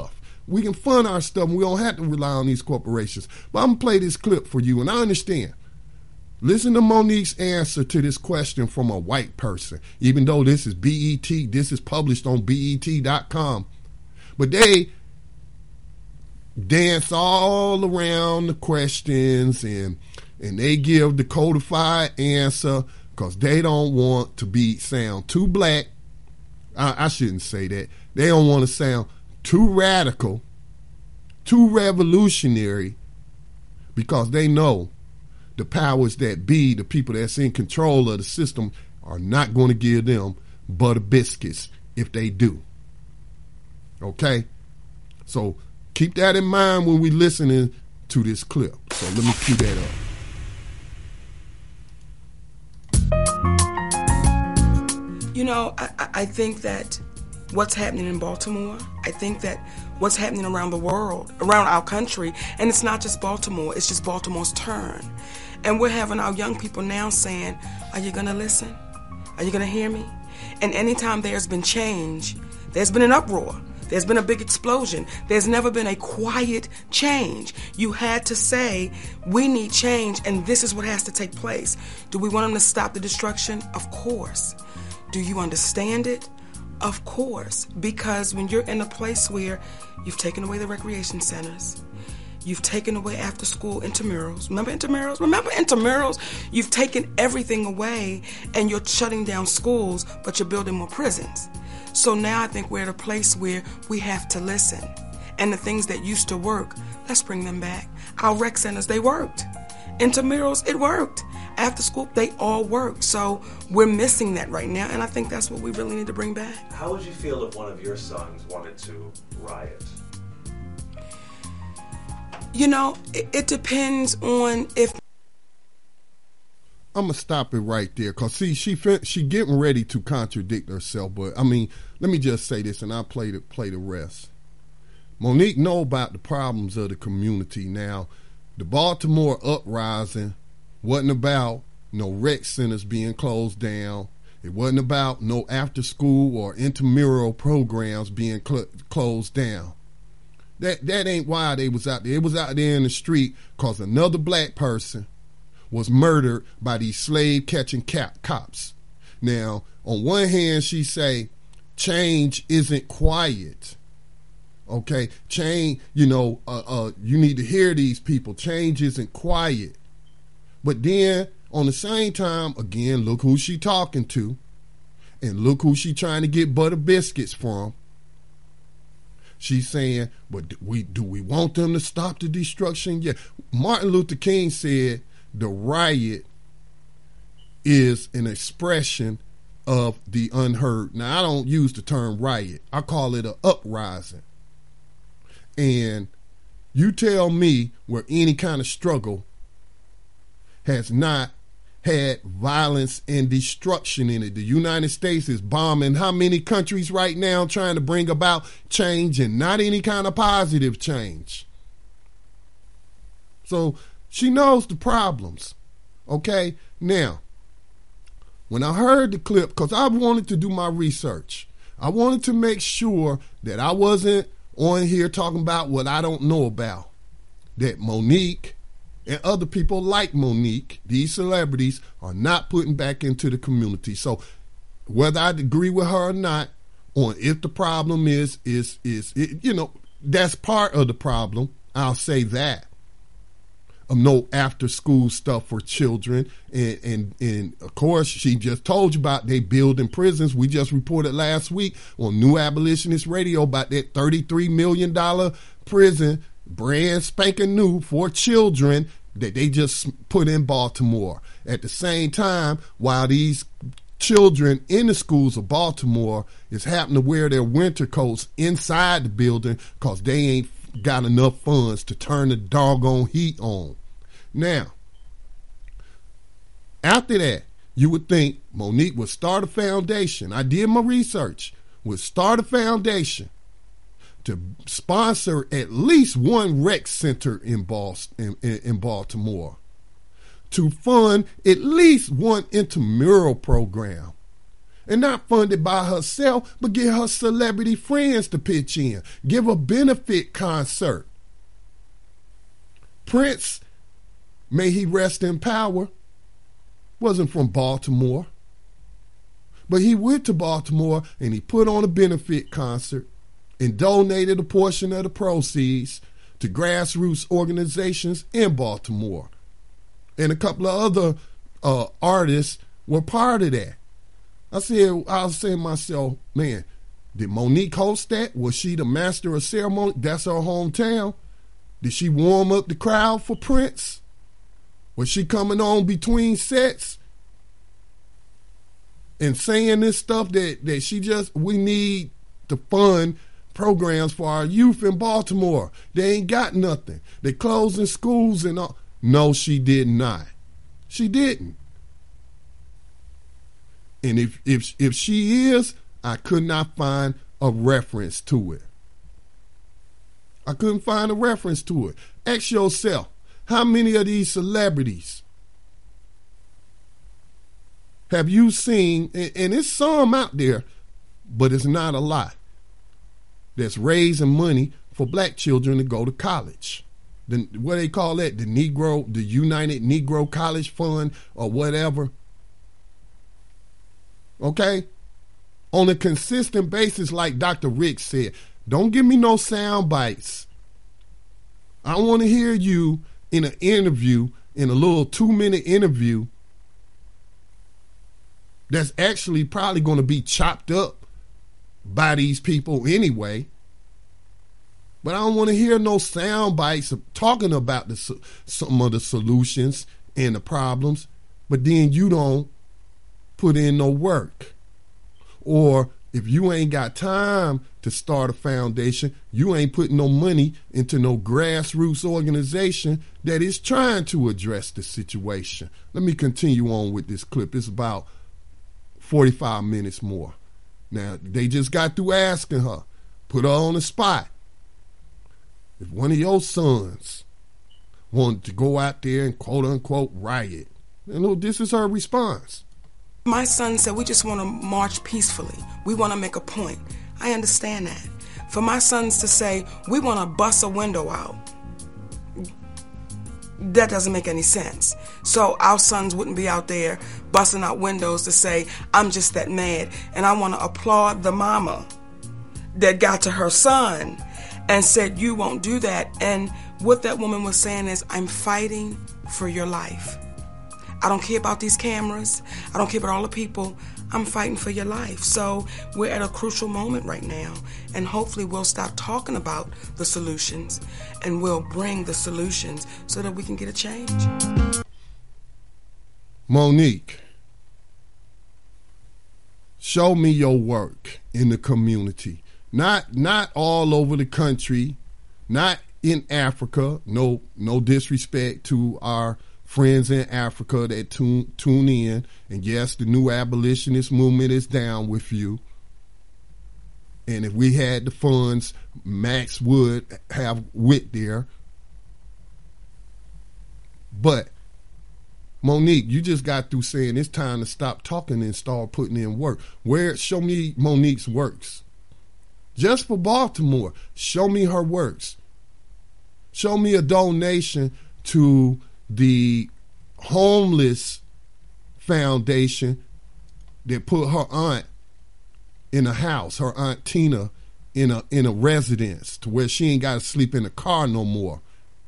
We can fund our stuff, and we don't have to rely on these corporations. But I'm going to play this clip for you, and I understand. Listen to Monique's answer to this question from a white person, even though this is B E T, this is published on B E T dot com. But they dance all around the questions, and and they give the codified answer because they don't want to be sound too black. I, I shouldn't say that. They don't want to sound too radical, too revolutionary, because they know the powers that be, the people that's in control of the system, are not going to give them butter biscuits if they do. Okay? So keep that in mind when we listening to this clip. So let me cue that up. You know, I, I think that what's happening in Baltimore, I think that what's happening around the world, around our country, and it's not just Baltimore, it's just Baltimore's turn. And we're having our young people now saying, are you going to listen? Are you going to hear me? And anytime there's been change, there's been an uproar. There's been a big explosion. There's never been a quiet change. You had to say, we need change, and this is what has to take place. Do we want them to stop the destruction? Of course. Do you understand it? Of course. Because when you're in a place where you've taken away the recreation centers, you've taken away after-school intramurals. Remember intramurals? Remember intramurals? You've taken everything away, and you're shutting down schools, but you're building more prisons. So now I think we're at a place where we have to listen. And the things that used to work, let's bring them back. Our rec centers, they worked. Intramurals, it worked. After school, they all worked. So we're missing that right now, and I think that's what we really need to bring back. How would you feel if one of your sons wanted to riot? You know, it, it depends on if... I'm going to stop it right there because, see, she she getting ready to contradict herself. But, I mean, let me just say this, and I'll play the, play the rest. Monique know about the problems of the community. Now, the Baltimore uprising wasn't about no rec centers being closed down. It wasn't about no after-school or intramural programs being cl- closed down. That that ain't why they was out there. It was out there in the street because another black person was murdered by these slave-catching cap- cops. Now, on one hand, she say, change isn't quiet. Okay? Change, you know, uh, uh, you need to hear these people. Change isn't quiet. But then, on the same time, again, look who she talking to. And look who she trying to get butter biscuits from. She's saying, but do we, do we want them to stop the destruction? Yeah. Martin Luther King said the riot is an expression of the unheard. Now, I don't use the term riot. I call it an uprising. And you tell me where any kind of struggle has not had violence and destruction in it. The United States is bombing how many countries right now trying to bring about change and not any kind of positive change. So she knows the problems. Okay? Now, when I heard the clip, because I wanted to do my research, I wanted to make sure that I wasn't on here talking about what I don't know about. That Monique and other people like Monique, these celebrities, are not putting back into the community. So whether I agree with her or not, on if the problem is, is, is it, you know, that's part of the problem. I'll say that. Um, no after school stuff for children. And, and, and of course, she just told you about they building prisons. We just reported last week on New Abolitionist Radio about that thirty-three million dollars prison, brand spanking new for children that they just put in Baltimore. At the same time, while these children in the schools of Baltimore is having to wear their winter coats inside the building because they ain't got enough funds to turn the doggone heat on. Now, after that, you would think Monique would start a foundation. I did my research. Would start a foundation to sponsor at least one rec center in Boston, in, in Baltimore, to fund at least one intramural program, And not funded by herself, but get her celebrity friends to pitch in. Give a benefit concert. Prince, may he rest in power, wasn't from Baltimore. But he went to Baltimore and he put on a benefit concert and donated a portion of the proceeds to grassroots organizations in Baltimore. And a couple of other uh, artists were part of that. I said, I was saying to myself, man, did Monique host that? Was she the master of ceremony? That's her hometown. Did she warm up the crowd for Prince? Was she coming on between sets and saying this stuff that, that she just, we need to fund programs for our youth in Baltimore? They ain't got nothing. They closing schools and all. No, she did not. She didn't. And if if if she is, I could not find a reference to it. I couldn't find a reference to it. Ask yourself, how many of these celebrities have you seen, and, and it's some out there, but it's not a lot, that's raising money for black children to go to college? The, what they call that, the Negro, the United Negro College Fund or whatever. Okay? On a consistent basis, like Doctor Rick said, don't give me no sound bites. I want to hear you in an interview, in a little two-minute interview that's actually probably going to be chopped up by these people anyway. But I don't want to hear no sound bites of talking about the, some of the solutions and the problems, but then you don't put in no work. Or if you ain't got time to start a foundation, you ain't putting no money into no grassroots organization that is trying to address the situation. Let me continue on with this clip. It's about forty-five minutes more. Now, they just got through asking her, put her on the spot. If one of your sons wanted to go out there and quote unquote riot, you know, this is her response. My son said, we just want to march peacefully. We want to make a point. I understand that. For my sons to say, we want to bust a window out, that doesn't make any sense. So our sons wouldn't be out there busting out windows to say, I'm just that mad. And I want to applaud the mama that got to her son and said, you won't do that. And what that woman was saying is, I'm fighting for your life. I don't care about these cameras. I don't care about all the people. I'm fighting for your life. So we're at a crucial moment right now. And hopefully we'll stop talking about the solutions and we'll bring the solutions so that we can get a change. Monique, show me your work in the community. Not not all over the country, not in Africa. No, no disrespect to our friends in Africa that tune tune in. And yes, the new abolitionist movement is down with you. And if we had the funds, Max would have wit there. But Monique, you just got through saying it's time to stop talking and start putting in work. Where? Show me Monique's works. Just for Baltimore, show me her works. Show me a donation to the homeless foundation that put her aunt in a house, her aunt Tina in a in a residence to where she ain't got to sleep in a car no more.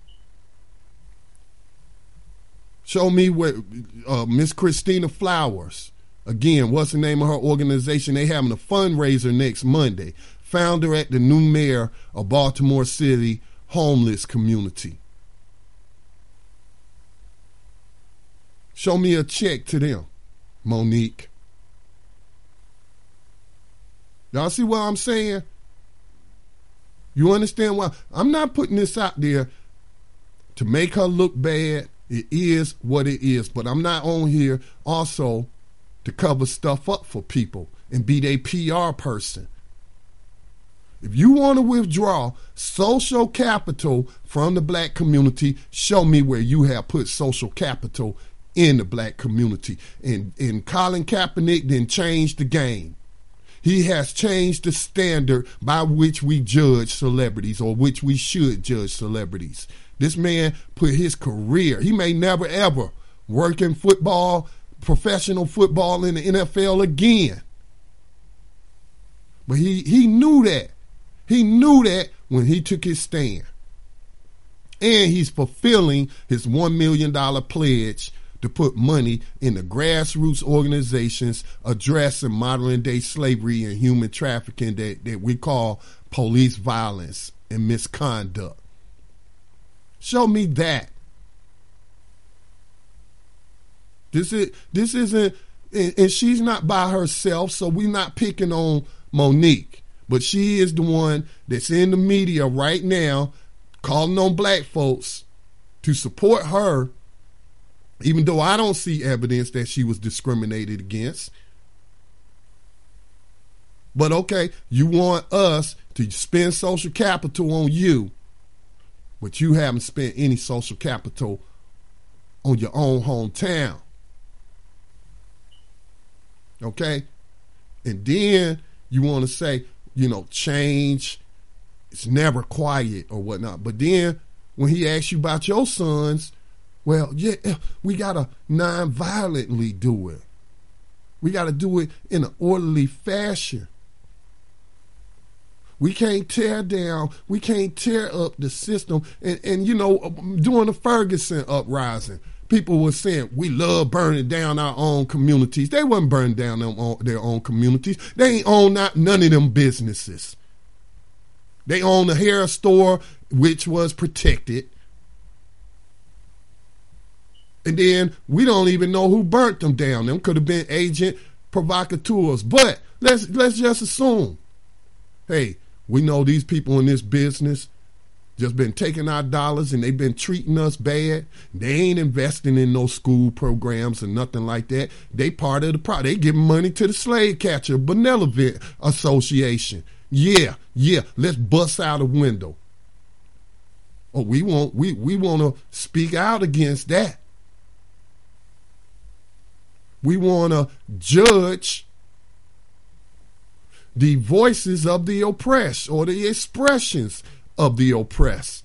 Show me where uh, Miss Christina Flowers, again, what's the name of her organization? They having a fundraiser next Monday. Founder at the new mayor of Baltimore City homeless community. Show me a check to them, Monique. Y'all see what I'm saying? You understand why? I'm not putting this out there to make her look bad. It is what it is. But I'm not on here also to cover stuff up for people and be their P R person. If you want to withdraw social capital from the black community, show me where you have put social capital in the black community. And, and Colin Kaepernick then changed the game. He has changed the standard by which we judge celebrities, or which we should judge celebrities. This man put his career, he may never ever work in football, professional football in the N F L again. But he, he knew that. He knew that when he took his stand. And he's fulfilling his one million dollars pledge to put money in the grassroots organizations addressing modern day slavery and human trafficking that, that we call police violence and misconduct. Show me that. This is this isn't, and, and she's not by herself, so we're not picking on Monique, but she is the one that's in the media right now calling on black folks to support her, even though I don't see evidence that she was discriminated against. But okay, you want us to spend social capital on you, but you haven't spent any social capital on your own hometown. Okay? And then you want to say, you know, change, it's never quiet or whatnot. But then when he asks you about your sons, well, yeah, we got to non-violently do it. We got to do it in an orderly fashion. We can't tear down, we can't tear up the system. And, and you know, during the Ferguson uprising, people were saying, we love burning down our own communities. They wasn't burning down them own, their own communities. They ain't own not, none of them businesses. They owned a hair store, which was protected. And then we don't even know who burnt them down. Them could have been agent provocateurs. But let's let's just assume, hey, we know these people in this business just been taking our dollars and they've been treating us bad. They ain't investing in no school programs or nothing like that. They part of the problem. They giving money to the Slave Catcher Benevolent Association. Yeah, yeah, let's bust out a window. Oh, we want we we want to speak out against that. We want to judge the voices of the oppressed or the expressions of the oppressed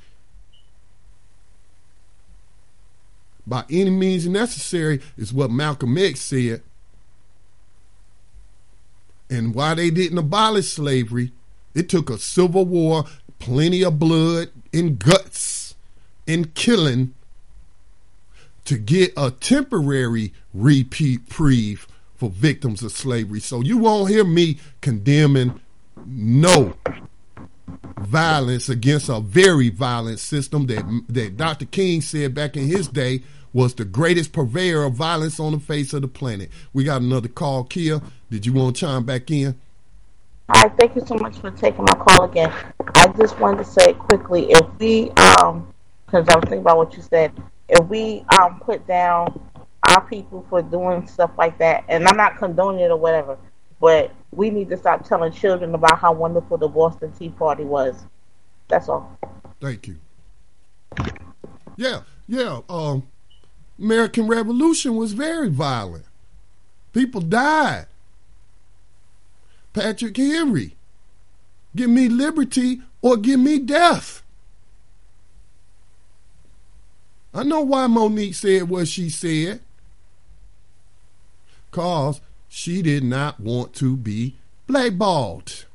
by any means necessary, is what Malcolm X said. And why they didn't abolish slavery, it took a civil war, plenty of blood and guts and killing to get a temporary reprieve for victims of slavery. So you won't hear me condemning no violence against a very violent system that that Doctor King said back in his day was the greatest purveyor of violence on the face of the planet. We got another call. Kia, did you want to chime back in? Hi, thank you so much for taking my call again. I just wanted to say quickly, if we, um, because I was thinking about what you said, if we um put down our people for doing stuff like that, and I'm not condoning it or whatever, but we need to stop telling children about how wonderful the Boston Tea Party was. That's all. Thank you. Yeah, yeah. Um, American Revolution was very violent. People died. Patrick Henry, give me liberty or give me death. I know why Monique said what she said. Because she did not want to be blackballed.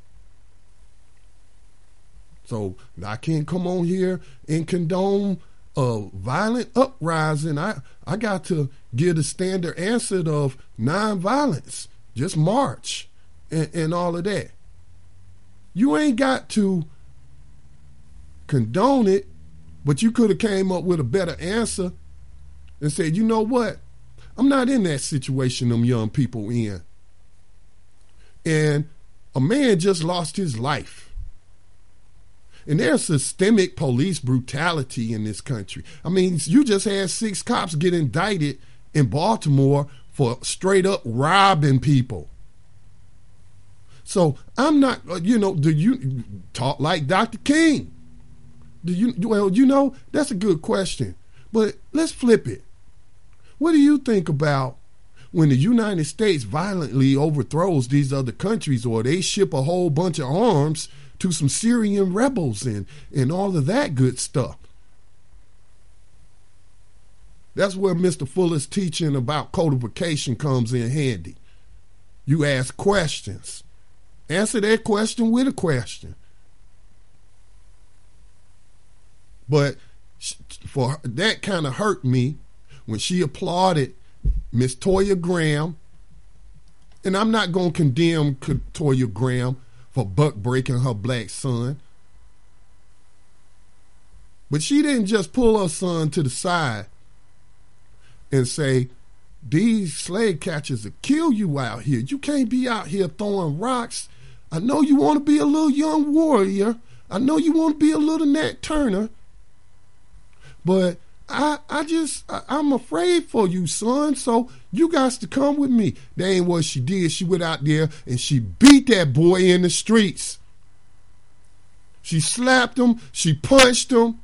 So I can't come on here and condone a violent uprising. I, I got to give the standard answer of nonviolence. Just march and, and all of that. You ain't got to condone it, but you could have came up with a better answer and said, you know what? I'm not in that situation them young people in. And a man just lost his life. And there's systemic police brutality in this country. I mean, you just had six cops get indicted in Baltimore for straight up robbing people. So I'm not, you know, do you talk like Doctor King? Do you, well, you know, that's a good question. But let's flip it. What do you think about when the United States violently overthrows these other countries, or they ship a whole bunch of arms to some Syrian rebels and, and all of that good stuff? That's where Mister Fuller's teaching about codification comes in handy. You ask questions. Answer that question with a question. But for that kind of hurt me when she applauded Miss Toya Graham. And I'm not going to condemn Toya Graham for buck breaking her black son. But she didn't just pull her son to the side and say, these slave catchers will kill you out here. You can't be out here throwing rocks. I know you want to be a little young warrior. I know you want to be a little Nat Turner. But I I just, I, I'm afraid for you, son, so you got to come with me. That ain't what she did. She went out there and she beat that boy in the streets. She slapped him. She punched him.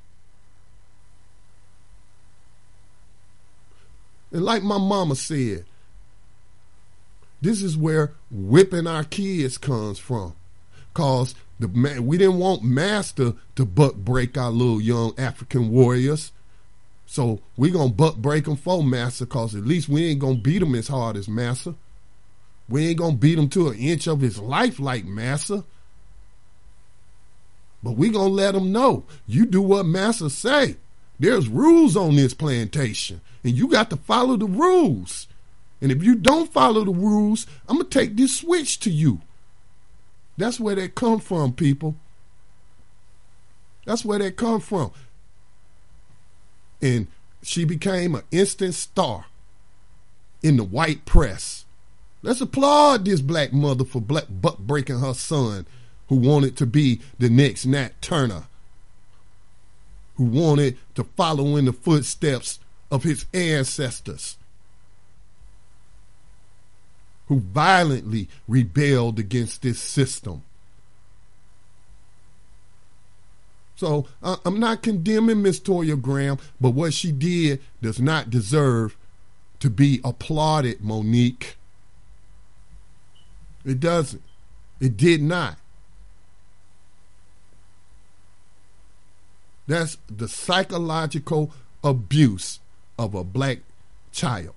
And like my mama said, this is where whipping our kids comes from. Because the we didn't want master to buck break our little young African warriors. So we going to buck break them for master, because at least we ain't going to beat him as hard as master. We ain't going to beat him to an inch of his life like master. But we going to let him know, you do what master say. There's rules on this plantation, and you got to follow the rules. And if you don't follow the rules, I'm going to take this switch to you. That's where they come from, people. That's where they come from. And she became an instant star in the white press. Let's applaud this black mother for black buck breaking her son, who wanted to be the next Nat Turner, who wanted to follow in the footsteps of his ancestors, who violently rebelled against this system. So uh, I'm not condemning Miss Toya Graham, but what she did does not deserve to be applauded, Monique. It doesn't. It did not. That's the psychological abuse of a black child.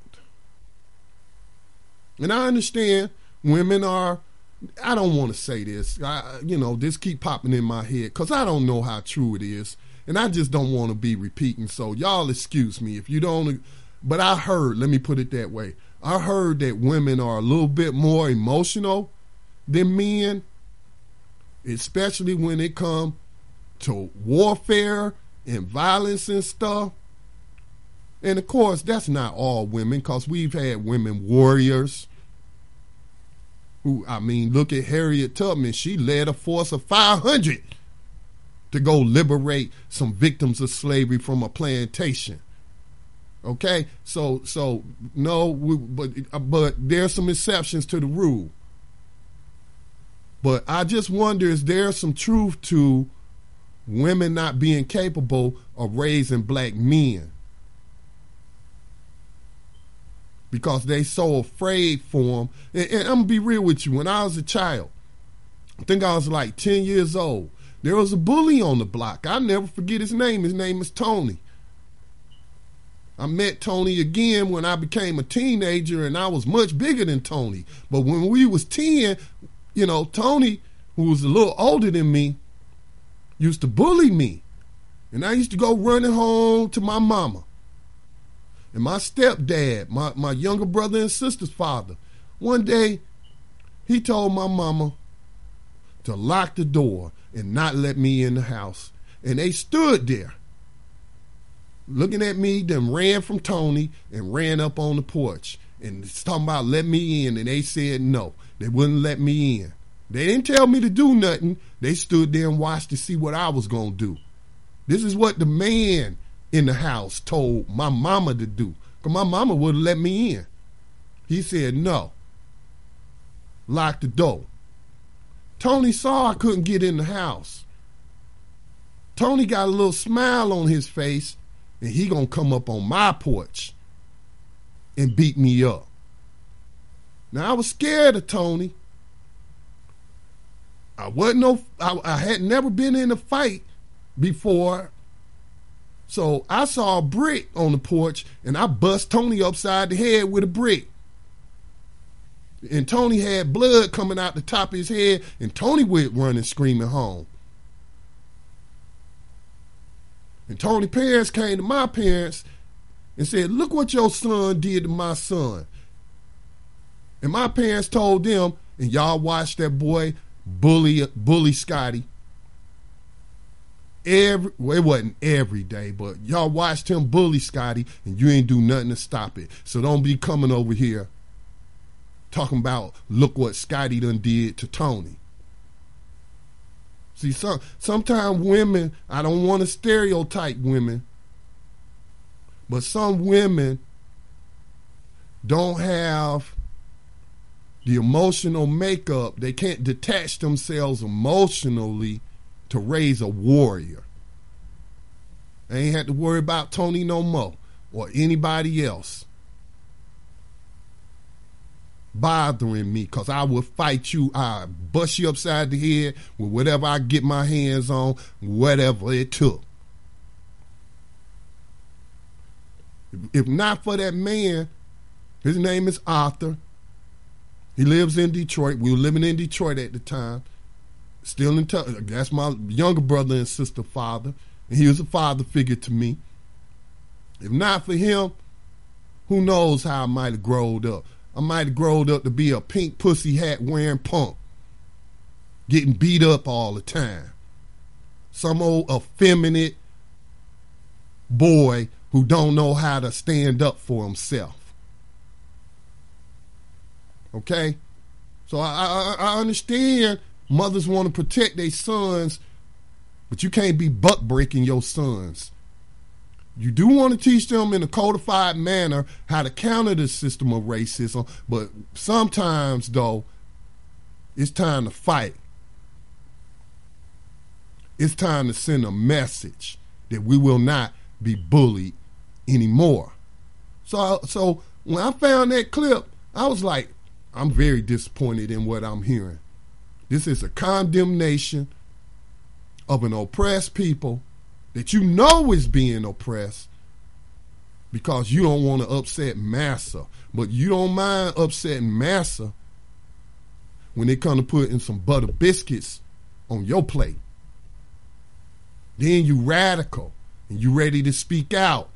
And I understand women are, I don't want to say this, I, you know, this keep popping in my head because I don't know how true it is. And I just don't want to be repeating. So y'all excuse me if you don't, but I heard, let me put it that way. I heard that women are a little bit more emotional than men, especially when it comes to warfare and violence and stuff. And of course, that's not all women, because we've had women warriors who, I mean, look at Harriet Tubman. She led a force of five hundred to go liberate some victims of slavery from a plantation. Okay, so so no, we, but but there's some exceptions to the rule. But I just wonder, is there some truth to women not being capable of raising black men because they so afraid for them? And, and I'm gonna be real with you. When I was a child, I think I was like ten years old, there was a bully on the block. I'll never forget his name. His name is Tony. I met Tony again when I became a teenager, and I was much bigger than Tony. But when we was ten, you know, Tony, who was a little older than me, used to bully me. And I used to go running home to my mama. And my stepdad, my, my younger brother and sister's father, one day he told my mama to lock the door and not let me in the house. And they stood there looking at me, then ran from Tony and ran up on the porch and it's talking about let me in, and they said no, they wouldn't let me in. They didn't tell me to do nothing. They stood there and watched to see what I was going to do. This is what the man in the house told my mama to do, because my mama wouldn't let me in. He said no, lock the door. Tony saw I couldn't get in the house. Tony got a little smile on his face, and he gonna come up on my porch and beat me up. Now, I was scared of Tony. I wasn't no, I, I had never been in a fight before. So I saw a brick on the porch and I bust Tony upside the head with a brick. And Tony had blood coming out the top of his head, and Tony went running, screaming home. And Tony's parents came to my parents and said, look what your son did to my son. And my parents told them, and y'all watched that boy bully bully Scotty. Every well, it wasn't every day, but y'all watched him bully Scotty, and you ain't do nothing to stop it. So don't be coming over here talking about, look what Scotty done did to Tony. See, some sometimes women, I don't want to stereotype women, but some women don't have the emotional makeup. They can't detach themselves emotionally to raise a warrior. I ain't had to worry about Tony no more or anybody else bothering me, because I will fight you. I bust you upside the head with whatever I get my hands on, whatever it took. If not for that man, his name is Arthur. He lives in Detroit. We were living in Detroit at the time. Still in touch. That's my younger brother and sister father. And he was a father figure to me. If not for him, who knows how I might have growed up. I might have growed up to be a pink pussy hat wearing punk, getting beat up all the time. Some old effeminate boy who don't know how to stand up for himself. Okay? So I, I, I understand mothers want to protect their sons, but you can't be buck breaking your sons. You do want to teach them in a codified manner how to counter the system of racism, but sometimes, though, it's time to fight. It's time to send a message that we will not be bullied anymore. So, so when I found that clip, I was like, I'm very disappointed in what I'm hearing. This is a condemnation of an oppressed people that you know is being oppressed because you don't want to upset massa, but you don't mind upsetting massa when they come to putting some butter biscuits on your plate. Then you radical and you ready to speak out.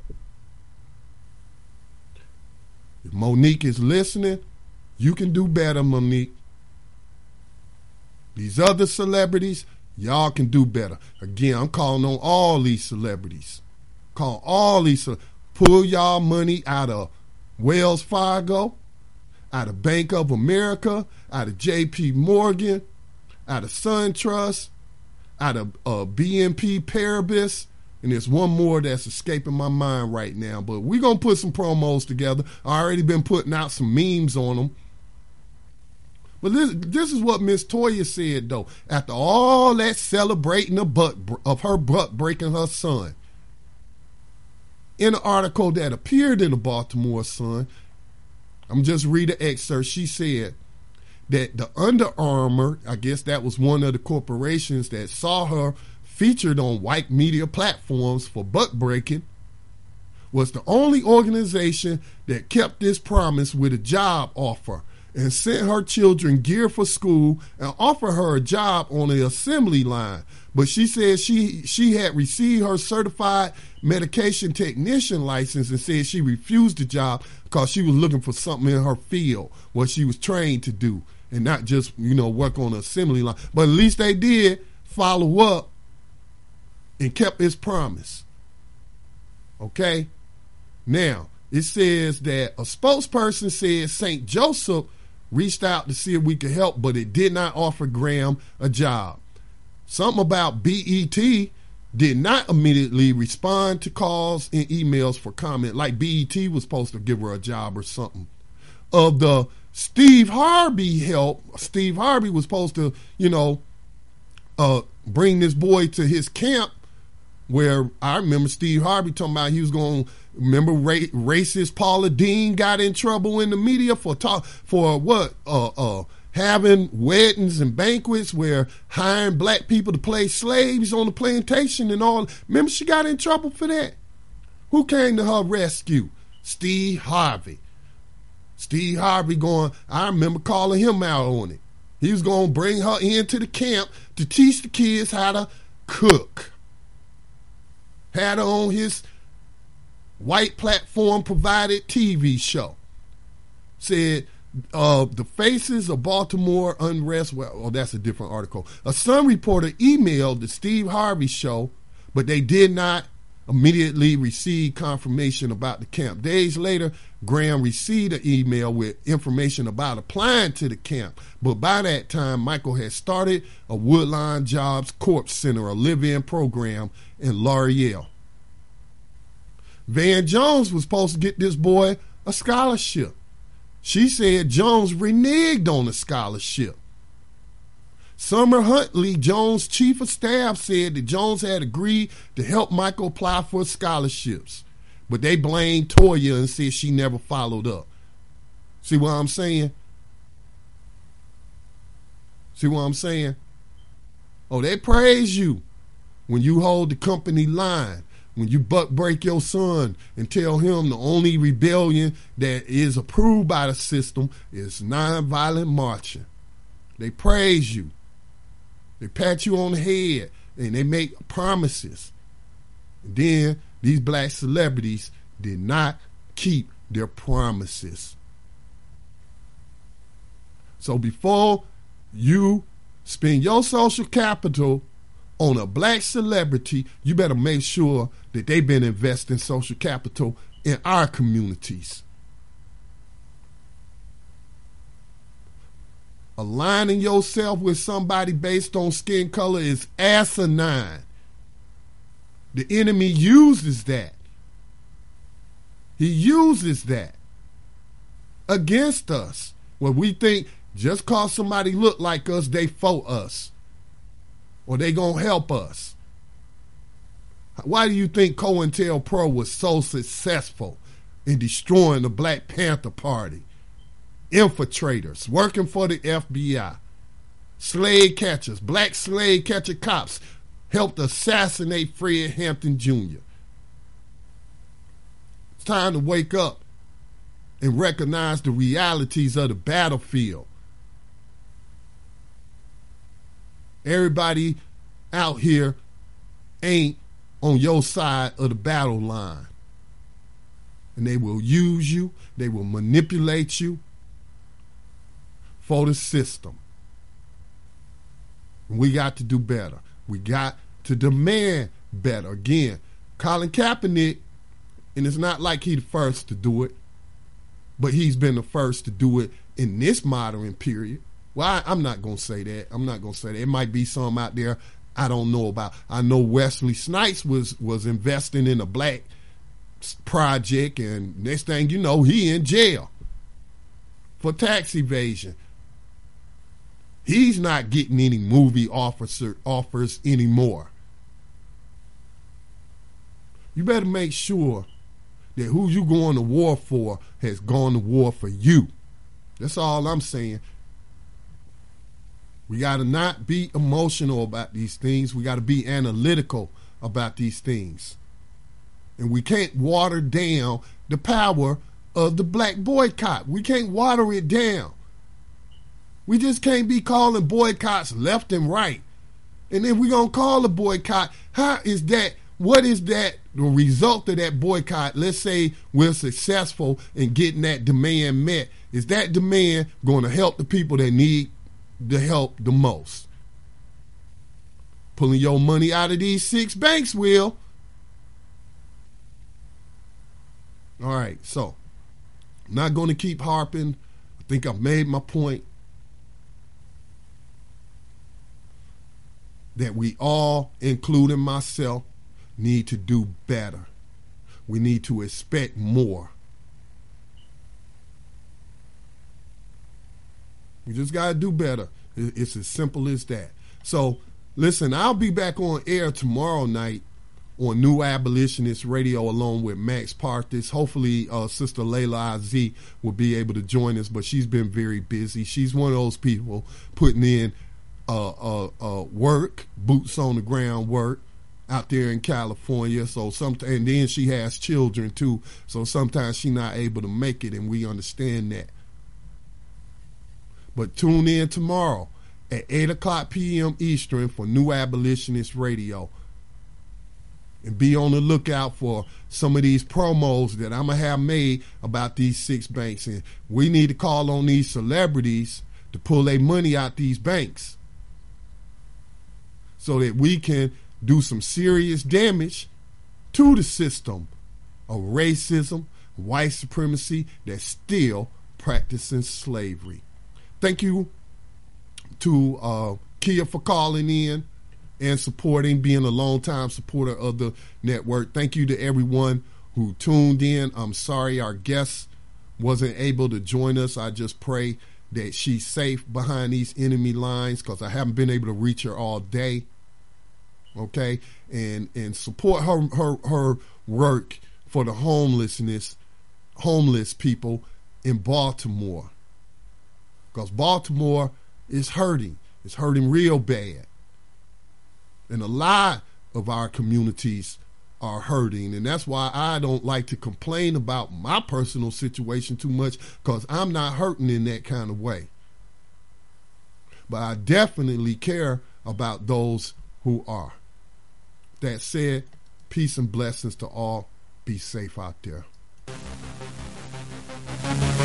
If Monique is listening, you can do better, Monique. These other celebrities, y'all can do better. Again, I'm calling on all these celebrities. Call all these, pull y'all money out of Wells Fargo, out of Bank of America, out of J P Morgan, out of SunTrust, out of uh, B N P Paribas, and there's one more that's escaping my mind right now, but we're going to put some promos together. I already been putting out some memes on them. But this, this is what Miss Toya said, though. After all that celebrating the butt, of her butt breaking her son, in an article that appeared in the Baltimore Sun, I'm just reading an excerpt. She said that the Under Armour, I guess that was one of the corporations that saw her featured on white media platforms for butt breaking, was the only organization that kept this promise with a job offer and sent her children gear for school and offered her a job on the assembly line. But she said she she had received her certified medication technician license and said she refused the job because she was looking for something in her field, what she was trained to do, and not just, you know, work on the assembly line. But at least they did follow up and kept his promise. Okay? Now, it says that a spokesperson said Saint Joseph reached out to see if we could help, but it did not offer Graham a job. Something about B E T did not immediately respond to calls and emails for comment, like B E T was supposed to give her a job or something. Of the Steve Harvey help, Steve Harvey was supposed to, you know, uh, bring this boy to his camp where I remember Steve Harvey talking about he was going to, remember ra- racist Paula Deen got in trouble in the media for talk, for what, uh, uh, having weddings and banquets where hiring black people to play slaves on the plantation and all. Remember she got in trouble for that? Who came to her rescue? Steve Harvey. Steve Harvey going, I remember calling him out on it. He was going to bring her into the camp to teach the kids how to cook. Had her on his white platform provided T V show. Said, uh, the faces of Baltimore unrest, well, oh, that's a different article. A Sun reporter emailed the Steve Harvey show, but they did not immediately receive confirmation about the camp. Days later, Graham received an email with information about applying to the camp, but by that time, Michael had started a Woodline Jobs Corp Center, a live-in program in L'Oreal. Van Jones was supposed to get this boy a scholarship. She said Jones reneged on the scholarship. Summer Huntley, Jones' chief of staff, said that Jones had agreed to help Michael apply for scholarships, but they blamed Toya and said she never followed up. See what I'm saying? See what I'm saying? Oh, they praise you when you hold the company line. When you buck break your son and tell him the only rebellion that is approved by the system is nonviolent marching. They praise you. They pat you on the head and they make promises. And then these black celebrities did not keep their promises. So before you spend your social capital on a black celebrity, you better make sure that they've been investing social capital in our communities. Aligning yourself with somebody based on skin color is asinine. The enemy uses that. He uses that against us. Where we think just cause somebody look like us, they for us. Or they gonna help us. Why do you think COINTELPRO was so successful in destroying the Black Panther Party? Infiltrators working for the F B I, slave catchers, black slave catcher cops helped assassinate Fred Hampton Junior It's time to wake up and recognize the realities of the battlefield. Everybody out here ain't on your side of the battle line. And they will use you, they will manipulate you for the system. We got to do better. We got to demand better. Again, Colin Kaepernick, and it's not like he's the first to do it, but he's been the first to do it in this modern period. Well, I, I'm not going to say that. I'm not going to say that. It might be some out there I don't know about. I know Wesley Snipes was, was investing in a black project, and next thing you know, he in jail for tax evasion. He's not getting any movie officer offers anymore. You better make sure that who you going to war for has gone to war for you. That's all I'm saying. We got to not be emotional about these things. We got to be analytical about these things. And we can't water down the power of the black boycott. We can't water it down. We just can't be calling boycotts left and right. And if we're going to call a boycott, how is that, what is that, the result of that boycott? Let's say we're successful in getting that demand met. Is that demand going to help the people that need the help the most? Pulling your money out of these six banks will. All right, so I'm not going to keep harping. I think I've made my point. That we all, including myself, need to do better. We need to expect more. We just got to do better. It's as simple as that. So, listen, I'll be back on air tomorrow night on New Abolitionist Radio along with Max Partis. Hopefully, uh, Sister Layla I Z will be able to join us, but she's been very busy. She's one of those people putting in uh, uh, uh, work, boots on the ground work out there in California. So some, and then she has children too. So sometimes she's not able to make it, and we understand that. But tune in tomorrow at eight o'clock p.m. Eastern for New Abolitionist Radio. And be on the lookout for some of these promos that I'm going to have made about these six banks. And we need to call on these celebrities to pull their money out these banks so that we can do some serious damage to the system of racism, white supremacy that's still practicing slavery. Thank you to uh, Kia for calling in and supporting, being a longtime supporter of the network. Thank you to everyone who tuned in. I'm sorry our guest wasn't able to join us. I just pray that she's safe behind these enemy lines because I haven't been able to reach her all day. Okay, and and support her her her work for the homelessness, homeless people in Baltimore, because Baltimore is hurting. It's hurting real bad. And a lot of our communities are hurting. And that's why I don't like to complain about my personal situation too much, because I'm not hurting in that kind of way. But I definitely care about those who are. That said, peace and blessings to all. Be safe out there.